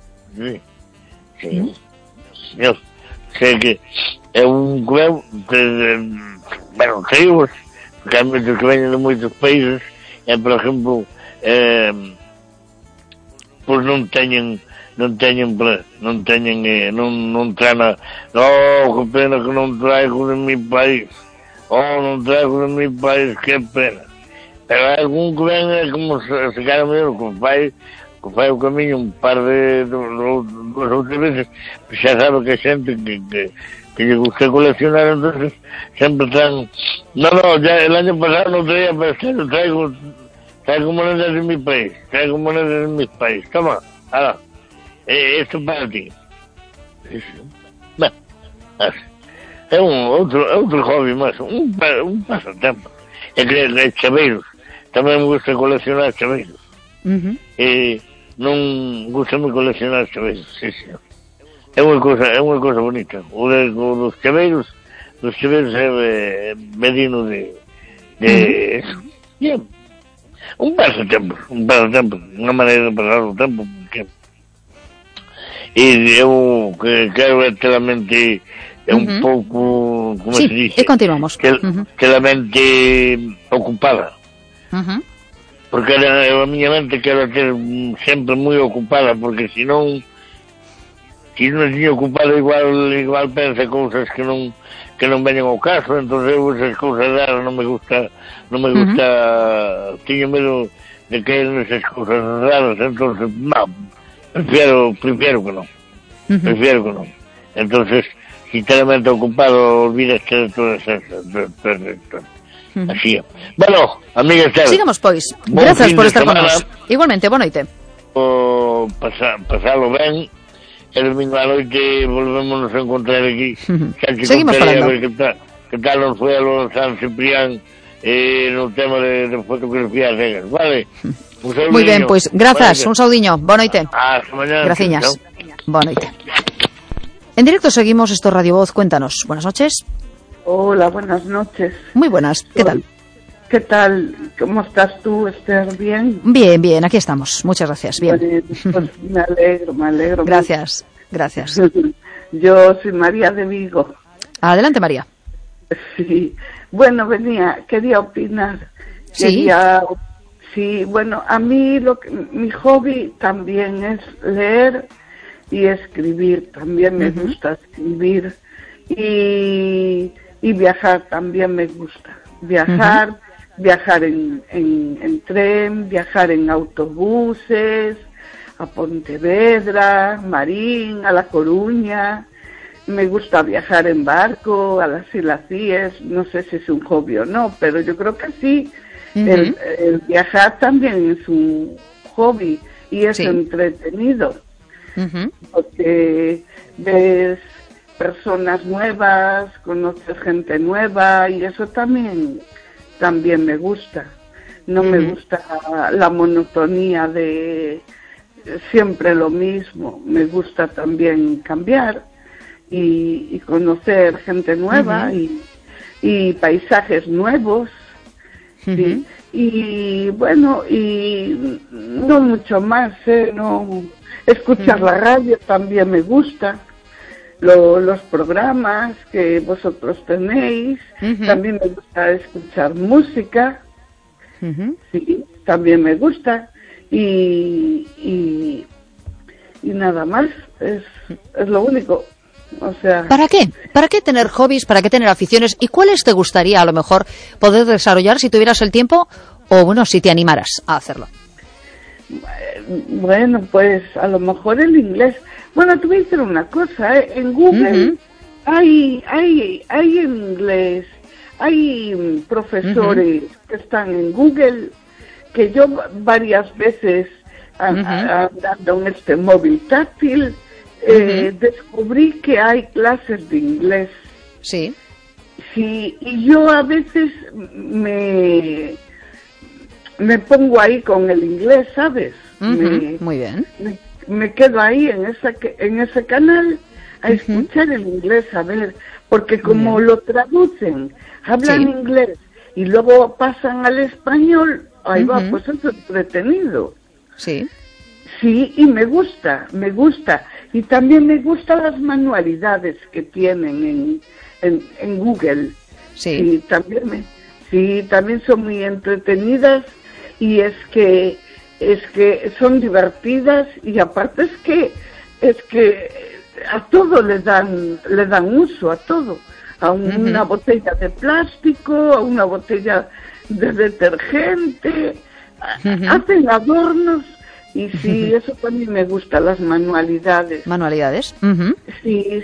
Sí. Eu sei que é un creo creio, porque há moitos que veñen de moitos países e, por exemplo, pois non traen que pena que non traigo de mi país, que pena. Pero hai algún que ven como se cara mellor, que fai o camiño un par de duas ou tres veces, xa sabe que a xente que lle gusta coleccionar, entonces sempre traen, ya el año pasado non traía, pero traigo monedas de mi país, toma, ahora, esto para ti. É outro hobby máis, un pasatempo. É chaveiros, tamén me gusta coleccionar chaveiros. Non gusta-me coleccionar chaveiros, sí. É unha cousa bonita. O dos chaveiros é medino de eso. Bien. Un pasatempo, unha maneira de pasar o tempo. E eu quero ter a mente un pouco, como se dice, e continuamos. Ter a mente ocupada. Porque a miña mente quero ter sempre moi ocupada, porque se non estiña ocupada igual pensa cousas que non veñen ao caso, entón eu esas cousas raras non me gusta, tiño medo de caer nesas cousas raras, entón prefiero que non. Entonces, sinceramente ocupado, olvidaste de todas esas. Así é. Bueno, amiga Esther, sigamos, pois. Grazas por estar con nós. Igualmente, boa noite. Pasalo ben. El domingo a noite volvemos a encontrar aquí. Seguimos falando. A ver que tal nos foi a San Ciprián no tema de fotografías cegas, vale? Muy bien, pues gracias, un saudiño, boa noite. Hasta mañana. Graciñas, boa noite. En directo seguimos, esto Radio Voz, cuéntanos. Buenas noches. Hola, buenas noches. Muy buenas, ¿qué tal? ¿Qué tal? ¿Cómo estás tú, Esther? ¿Bien? Bien, bien, aquí estamos, muchas gracias, bien. Pues me alegro. Gracias, gracias. Yo soy María de Vigo. Adelante, María. Sí, bueno, quería opinar. Sí, bueno, a mí mi hobby también es leer y escribir, también me gusta escribir y viajar también me gusta. Viajar en tren, viajar en autobuses, a Pontevedra, Marín, a La Coruña. Me gusta viajar en barco, a las Islas Cíes, no sé si es un hobby o no, pero yo creo que sí. El viajar también es un hobby y es entretenido, porque ves personas nuevas, conoces gente nueva y eso también me gusta. No me gusta la monotonía de siempre lo mismo, me gusta también cambiar y conocer gente nueva y paisajes nuevos. Sí. Y bueno, y no mucho más, no escuchar la radio también me gusta, los programas que vosotros tenéis, también me gusta escuchar música, sí, también me gusta y nada más, es lo único. O sea, ¿Para qué? ¿Para qué tener hobbies? ¿Para qué tener aficiones? ¿Y cuáles te gustaría a lo mejor poder desarrollar si tuvieras el tiempo o bueno, si te animaras a hacerlo? Bueno, pues a lo mejor el inglés. Bueno, te voy a decir una cosa, en Google hay en inglés, hay profesores que están en Google que yo varias veces andando en este móvil táctil descubrí que hay clases de inglés. Sí. Sí, y yo a veces me pongo ahí con el inglés, ¿sabes? Muy bien. Me quedo ahí en ese canal a escuchar el inglés, a ver, porque como lo traducen, hablan inglés y luego pasan al español, ahí va, pues es entretenido. Sí. Sí, y me gusta. Y también me gustan las manualidades que tienen en Google. Sí. Y también son muy entretenidas y es que son divertidas y aparte es que a todo le dan uso, a todo. A una botella de plástico, a una botella de detergente, hacen adornos. Y sí, eso también me gusta, las manualidades. ¿Manualidades? Sí.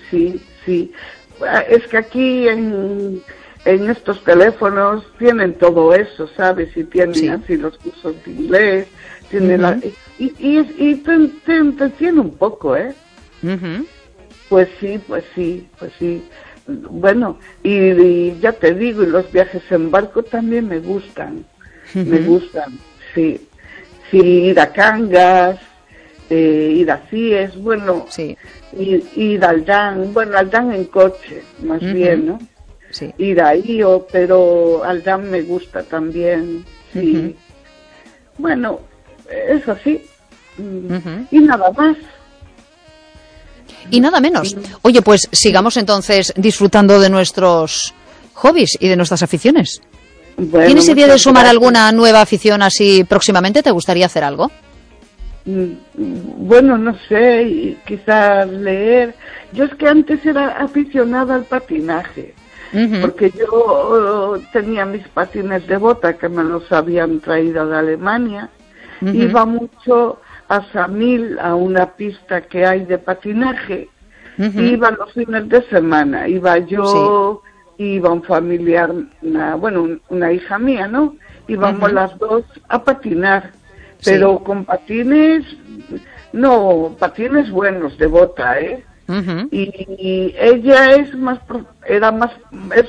Es que aquí en estos teléfonos tienen todo eso, ¿sabes? Y tienen así los cursos de inglés, tienen y te entretiene un poco, ¿eh? Pues sí. Bueno, y ya te digo, y los viajes en barco también me gustan, sí. Sí, ir a Cangas, ir a Cíes, bueno, ir a Aldán, Aldán en coche, más bien, ¿no? Sí. Ir a Ío, pero Aldán me gusta también, sí. Bueno, eso sí, y nada más. Y nada menos. Oye, pues sigamos entonces disfrutando de nuestros hobbies y de nuestras aficiones. Bueno, ¿tienes idea de sumar alguna nueva afición así próximamente? ¿Te gustaría hacer algo? Bueno, no sé, quizás leer. Yo es que antes era aficionada al patinaje, porque yo tenía mis patines de bota que me los habían traído de Alemania. Iba mucho a Samil, a una pista que hay de patinaje. Iba los fines de semana, iba yo... Iba un familiar, una hija mía, ¿no? Íbamos las dos a patinar, pero con patines buenos de bota, ¿eh? Y ella es más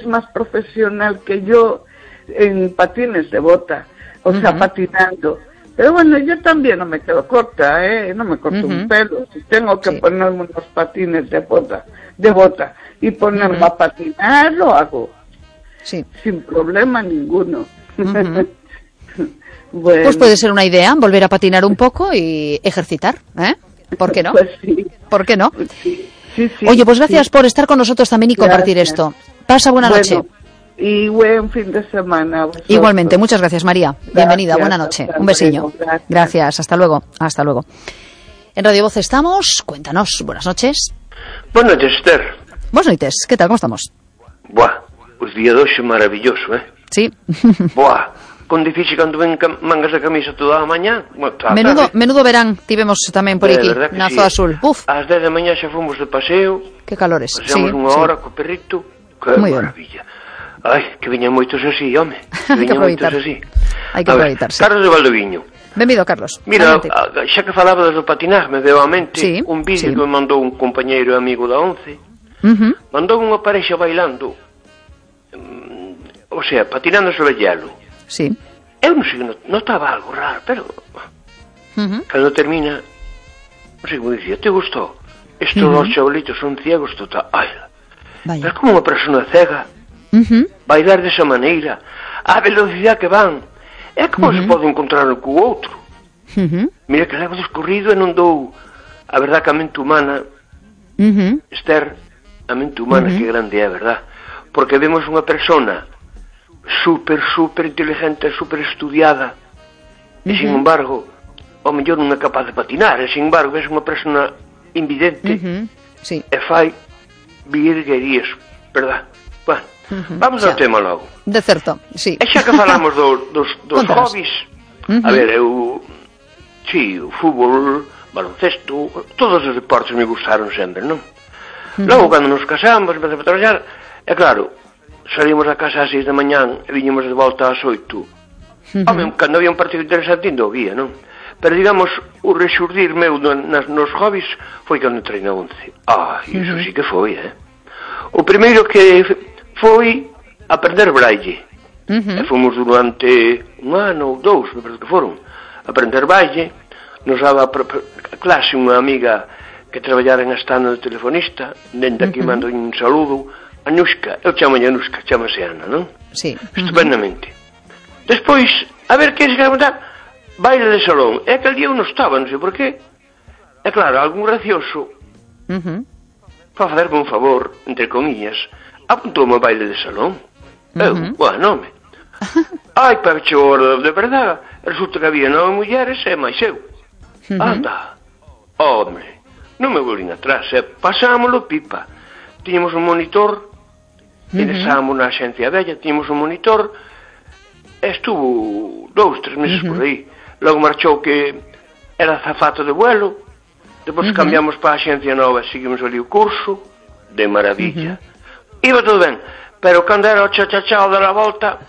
profesional que yo en patines de bota, o sea, patinando. Pero bueno, yo también no me quedo corta, no me corto un pelo. Si tengo que ponerme unos patines de bota y ponerme a patinar, lo hago. Sí. Sin problema ninguno. Bueno. Pues puede ser una idea, volver a patinar un poco y ejercitar, ¿eh? ¿Por qué no? Pues sí. ¿Por qué no? Sí. Oye, pues gracias por estar con nosotros también y compartir esto. Pasa buena noche. Y buen fin de semana. Igualmente, muchas gracias, María. Bienvenida, buena noche. Un besillo. Gracias, hasta luego. Hasta luego. En Radio Voz estamos. Cuéntanos, buenas noches. Buenas noches, Esther. Buenas noches, ¿qué tal? ¿Cómo estamos? Buah, os día de hoxe maravilloso, Sí. Buah, con difícil cando ven mangas de camisa toda a mañá. Menudo verán, tivemos tamén por aquí, na Zoa Azul. Uf. Ás 10 da mañá xa fomos de paseo. Que calores. Paseamos unha hora co perrito. Que muy maravilla. Ai, que viñan moitos así, home. Que viñan moitos así. Hai que aproveitarse. Carlos de Valdoviño. Benvido, Carlos. Mira, xa que falabas do patinar, me veo a mente un vídeo que me mandou un compañeiro e amigo da 11. Mandou unha parexa bailando, o sea, patinando sobre hielo. Sí. Eu non sei, notaba algo raro, pero cando termina, non sei como dicía, te gustou? Estos los chavalitos son ciegos total. Ai, é como unha persona cega bailar desa maneira, a velocidade que van, é como se pode encontrar un co outro. Mira que levo descorrido e non dou a verdad que a mente humana, Esther, a mente humana que grande é, verdad? Porque vemos unha persona super inteligente, super estudiada e sin embargo ao mellor non é capaz de patinar, e sin embargo é unha persona invidente e fai virguerías, verdad? Bueno, vamos ao tema logo. De certo, sí. E xa que falamos dos hobbies, a ver, eu o fútbol, baloncesto, todos os deportes me gustaron sempre, non? Logo, cando nos casamos, empezamos a traballar, é claro, salíamos a casa ás 6 da mañán e viñemos de volta ás 8. Home, cando había un partido interesante, ainda o vía, non? Pero, digamos, o rexurdir meu nos hobbies foi cando entrei na 11. Iso sí que foi, O primeiro que foi aprender braille. E fomos durante un ano ou 2, me parece que foron, aprender braille. Nos daba clase unha amiga que traballara en Astana de telefonista, dende aquí mando un saludo, a Nuska, eu chamo a Nuska, chamase Ana, non? Sí. Estupendamente. Despois, a ver, que se quer baile de salón. É que el día eu non estaba, non sei por qué. É claro, algún gracioso, para facerme un favor, entre comillas, apuntoume ao baile de salón. Eu, bueno, home. Ai, pechor, de verdade, resulta que había 9 mulleres e máis eu. Anda, home, non me volvín atrás, pasámoslo pipa. Tiñamos un monitor, estábamos na Axencia Bella, tiñamos un monitor, estuvo 2-3 meses por aí. Logo marchou que era azafato de vuelo, depois cambiamos para a Axencia Nova, seguimos ali o curso, de maravilla. Iba todo ben, pero cando era o chachachao da volta,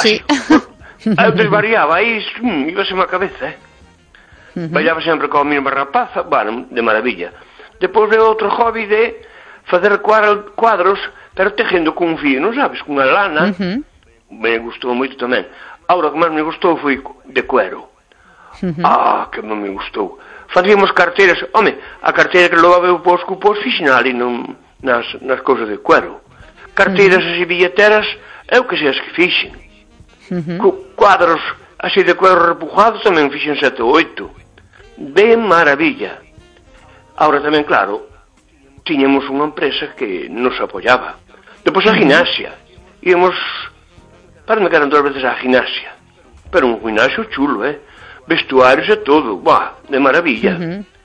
eu desvariaba, aí íbase-me a cabeza, bailaba sempre con a mesma rapaza, bueno, de maravilla. Depois de outro hobby de fazer cuadros, pero tejendo con un fío, non sabes, con a lana, me gustou moito tamén. Ahora, o que máis me gustou foi de cuero. Que non me gustou. Facíamos carteiras, home, a carteira que levaba eu pos cupos fixen ali nas cousas de cuero. Carteiras así billeteras, eu que sei as que fixen. Cuadros así de cuero repujado tamén fixen 7 ou 8. De maravilla. Ahora tamén, claro, tiñamos unha empresa que nos apoyaba. Depois a gimnasia. Íamos, parame que eran 2 veces a gimnasia. Pero un gimnasio chulo, vestuarios e todo, de maravilla.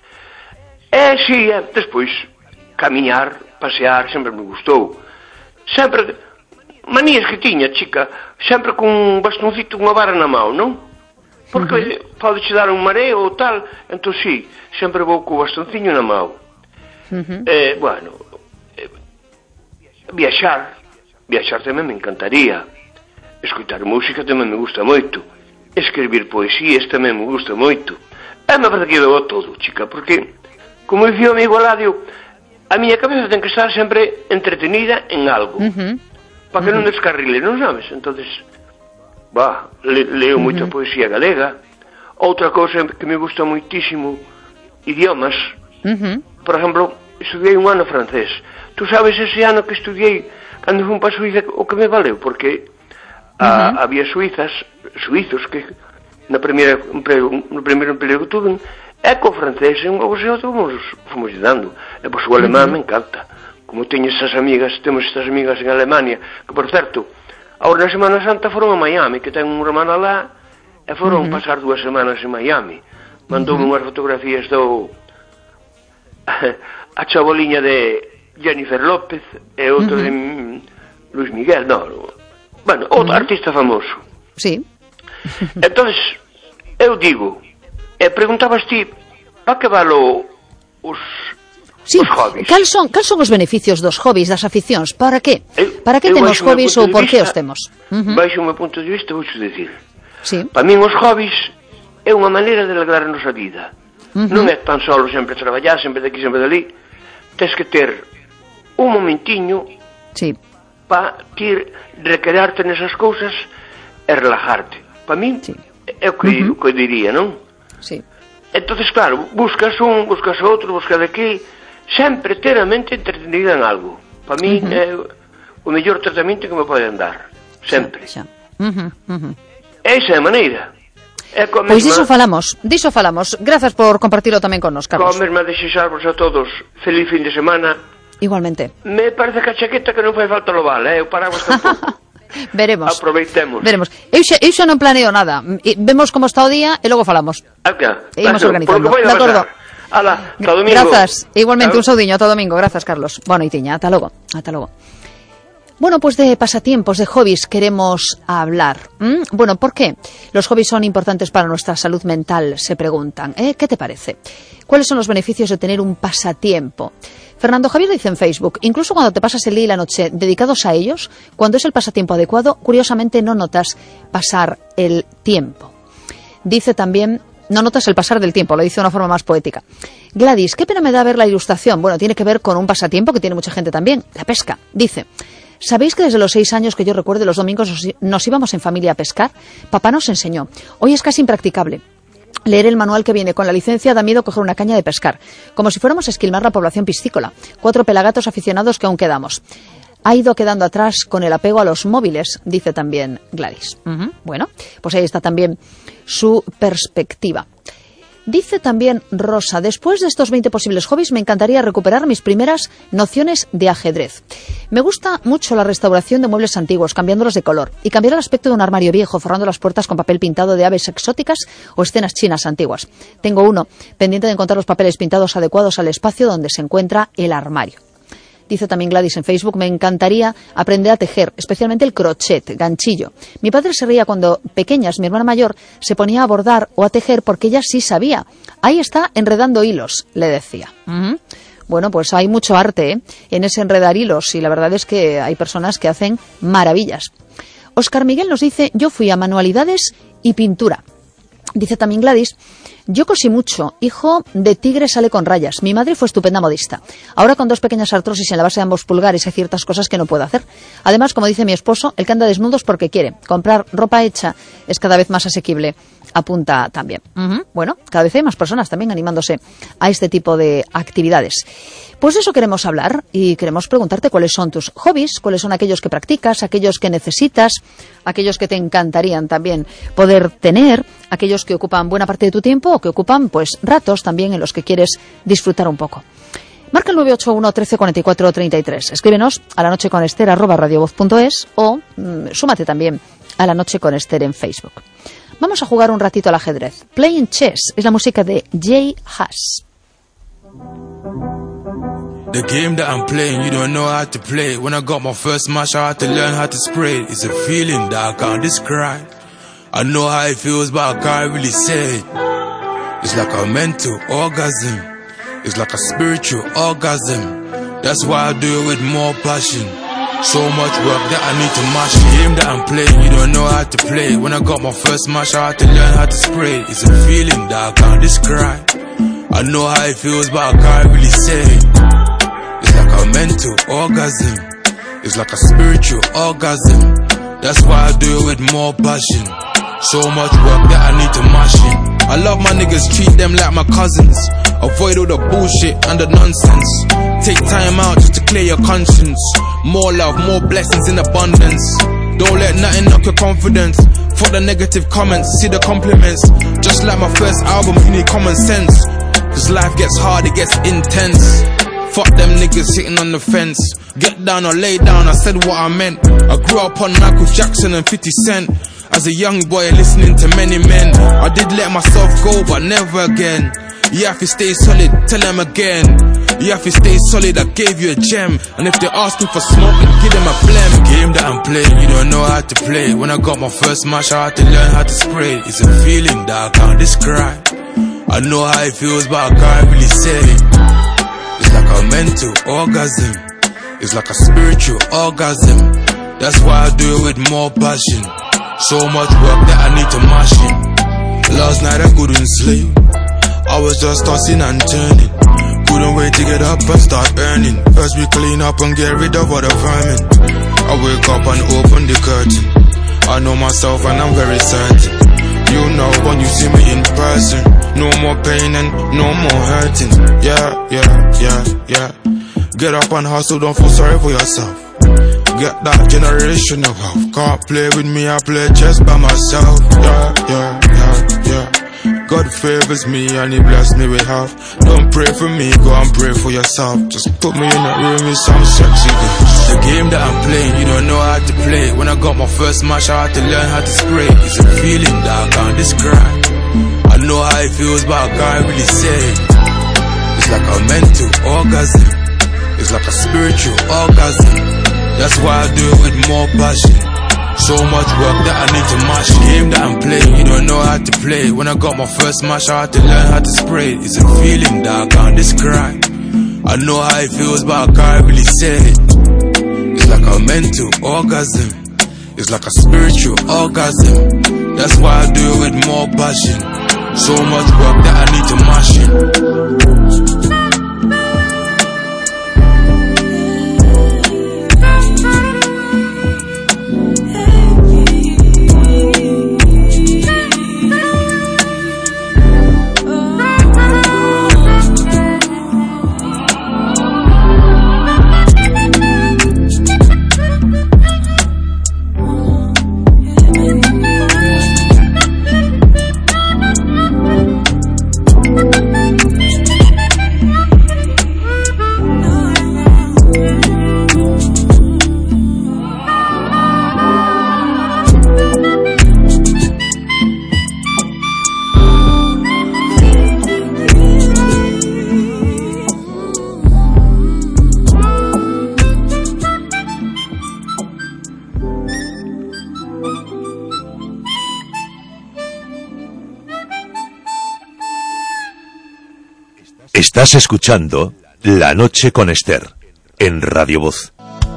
Despois, camiñar, pasear, sempre me gustou. Sempre, manías que tiña, chica, sempre con un bastoncito, unha vara na mão, non? Porque pode che dar un mareo ou tal, entón sí, sempre vou co bastonciño na mão. Bueno, viaxar tamén me encantaría, escutar música tamén me gusta moito, escribir poesías tamén me gusta moito. Me parece que dou todo, chica, porque, como dicía o amigo Aladio, a miña cabeza ten que estar sempre entretenida en algo, para que non descarrile, non sabes? Entonces, leo moita poesía galega, Outra cousa que me gusta moitísimo, idiomas. Por exemplo, estudiei un ano francés. Tú sabes ese ano que estudiei cando fui para Suiza o que me valeu, porque había suizos que no primeiro emprego que tuve é co francés e o outro fomos dando. E pois o alemán me encanta. Como temos estas amigas en Alemania, que por certo, agora na Semana Santa foron a Miami, que ten un hermano lá, e foron pasar 2 semanas en Miami. Mandoume unhas fotografías a chavoliña de Jennifer López e outro de Luis Miguel, outro artista famoso. Sí. Entonces, eu digo, preguntabas ti, para que valo os hobbies? Cal son os beneficios dos hobbies, das aficións? Para que? Para que temos hobbies ou por que os temos? Baixo o meu punto de vista, vou dicir. Sí. Para min os hobbies é unha maneira de alegrar a nosa vida. Non é tan solo sempre traballar, sempre de aquí, sempre de ali. Tens que ter un momentiño para recrearte nesas cousas e relajarte. Para min é o que diría, non? Sí. Entonces, claro, buscas outro, buscas de aquí, sempre ter a mente entretenida en algo. Para min é o mellor tratamento que me pode dar, sempre. Esa é a maneira. Pois diso falamos. Grazas por compartilo tamén con nos, Carlos. Como mesmo desexarvos a todos feliz fin de semana. Igualmente. Me parece que a chaqueta que non fai falta lo vale, eu paramos tampouco. Veremos. Aproveitemos. Eu xa non planeo nada. Vemos como está o día e logo falamos. E imos organizando. De acordo. Ala, ata domingo. Grazas. Igualmente un saudiño, ata domingo. Grazas, Carlos. Boa noitiña. Ata logo. Bueno, pues de pasatiempos, de hobbies queremos hablar. Bueno, ¿por qué? Los hobbies son importantes para nuestra salud mental, se preguntan. ¿Qué te parece? ¿Cuáles son los beneficios de tener un pasatiempo? Fernando Javier dice en Facebook, incluso cuando te pasas el día y la noche dedicados a ellos, cuando es el pasatiempo adecuado, curiosamente no notas pasar el tiempo. Dice también, no notas el pasar del tiempo, lo dice de una forma más poética. Gladys, qué pena me da ver la ilustración. Bueno, tiene que ver con un pasatiempo que tiene mucha gente también, la pesca. Dice, ¿sabéis que desde los 6 años que yo recuerdo los domingos nos íbamos en familia a pescar? Papá nos enseñó. Hoy es casi impracticable. Leer el manual que viene con la licencia da miedo coger una caña de pescar. Como si fuéramos a esquilmar la población piscícola. 4 pelagatos aficionados que aún quedamos. Ha ido quedando atrás con el apego a los móviles, dice también Gladys. Bueno, pues ahí está también su perspectiva. Dice también Rosa, después de estos 20 posibles hobbies me encantaría recuperar mis primeras nociones de ajedrez. Me gusta mucho la restauración de muebles antiguos, cambiándolos de color, y cambiar el aspecto de un armario viejo, forrando las puertas con papel pintado de aves exóticas o escenas chinas antiguas. Tengo uno, pendiente de encontrar los papeles pintados adecuados al espacio donde se encuentra el armario. Dice también Gladys en Facebook, me encantaría aprender a tejer, especialmente el crochet, ganchillo. Mi padre se reía cuando pequeñas, mi hermana mayor, se ponía a bordar o a tejer porque ella sí sabía. Ahí está enredando hilos, le decía. Bueno, pues hay mucho arte en ese enredar hilos y la verdad es que hay personas que hacen maravillas. Óscar Miguel nos dice, yo fui a manualidades y pintura. Dice también Gladys, yo cosí mucho, hijo de tigre sale con rayas. Mi madre fue estupenda modista. Ahora con 2 pequeñas artrosis en la base de ambos pulgares hay ciertas cosas que no puedo hacer. Además, como dice mi esposo, el que anda desnudo es porque quiere. Comprar ropa hecha es cada vez más asequible, apunta también. Bueno, cada vez hay más personas también animándose a este tipo de actividades. Pues de eso queremos hablar y queremos preguntarte cuáles son tus hobbies, cuáles son aquellos que practicas, aquellos que necesitas, aquellos que te encantarían también poder tener, aquellos que ocupan buena parte de tu tiempo o que ocupan pues ratos también en los que quieres disfrutar un poco. Marca el 981 13 44 33. Escríbenos a lanocheconester@radiovoz.es o súmate también a La Noche con Esther en Facebook. Vamos a jugar un ratito al ajedrez. Playing Chess es la música de Jay Haas. The game that I'm playing, you don't know how to play. When I got my first match, I had to learn how to spray. It's a feeling that I can't describe. I know how it feels, but I can't really say it. It's like a mental orgasm. It's like a spiritual orgasm. That's why I do it with more passion. So much work that I need to mash. The game that I'm playing, you don't know how to play. When I got my first match, I had to learn how to spray. It's a feeling that I can't describe. I know how it feels, but I can't really say it. It's like a mental orgasm. It's like a spiritual orgasm. That's why I do it with more passion. So much work that I need to mash it. I love my niggas, treat them like my cousins. Avoid all the bullshit and the nonsense. Take time out just to clear your conscience. More love, more blessings in abundance. Don't let nothing knock your confidence. Fuck the negative comments, see the compliments. Just like my first album, you need common sense. Cause life gets hard, it gets intense. Fuck them niggas sitting on the fence. Get down or lay down, I said what I meant. I grew up on Michael Jackson and 50 Cent. As a young boy listening to many men, I did let myself go but never again. You have to stay solid, tell them again. You have to stay solid, I gave you a gem. And if they ask me for smoke, then give them a phlegm. The game that I'm playing, you don't know how to play. When I got my first match, I had to learn how to spray. It's a feeling that I can't describe. I know how it feels, but I can't really say it. It's like a mental orgasm. It's like a spiritual orgasm. That's why I do it with more passion. So much work that I need to mash it. Last night I couldn't sleep. I was just tossing and turning. Couldn't wait to get up and start earning. First we clean up and get rid of all the vermin. I wake up and open the curtain. I know myself and I'm very certain. You know when you see me in person. No more pain and no more hurting. Yeah. Get up and hustle, don't feel sorry for yourself. Get that generational wealth. Can't play with me, I play chess by myself. Yeah. God favors me and he bless me with health. Don't pray for me, go and pray for yourself. Just put me in that room with some sexy girls. The game that I'm playing, you don't know how to play. When I got my first match, I had to learn how to spray. It's a feeling that I can't describe. I know how it feels, but I can't really say it. It's like a mental orgasm. It's like a spiritual orgasm. That's why I do it with more passion. So much work that I need to mash. The game that I'm playing, you don't know how to play. When I got my first match, I had to learn how to spray. It's a feeling that I can't describe. I know how it feels, but I can't really say it. It's like a mental orgasm. It's like a spiritual orgasm. That's why I do it with more passion. So much work that I need to mash it. Estás escuchando La Noche con Esther en Radio Voz.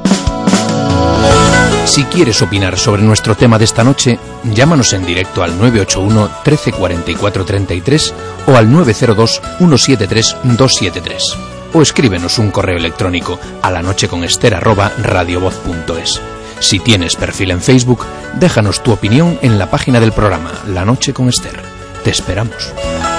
Si quieres opinar sobre nuestro tema de esta noche, llámanos en directo al 981 13 44 33 o al 902 173 273 o escríbenos un correo electrónico a lanocheconester@radiovoz.es. Si tienes perfil en Facebook, déjanos tu opinión en la página del programa La Noche con Esther. Te esperamos.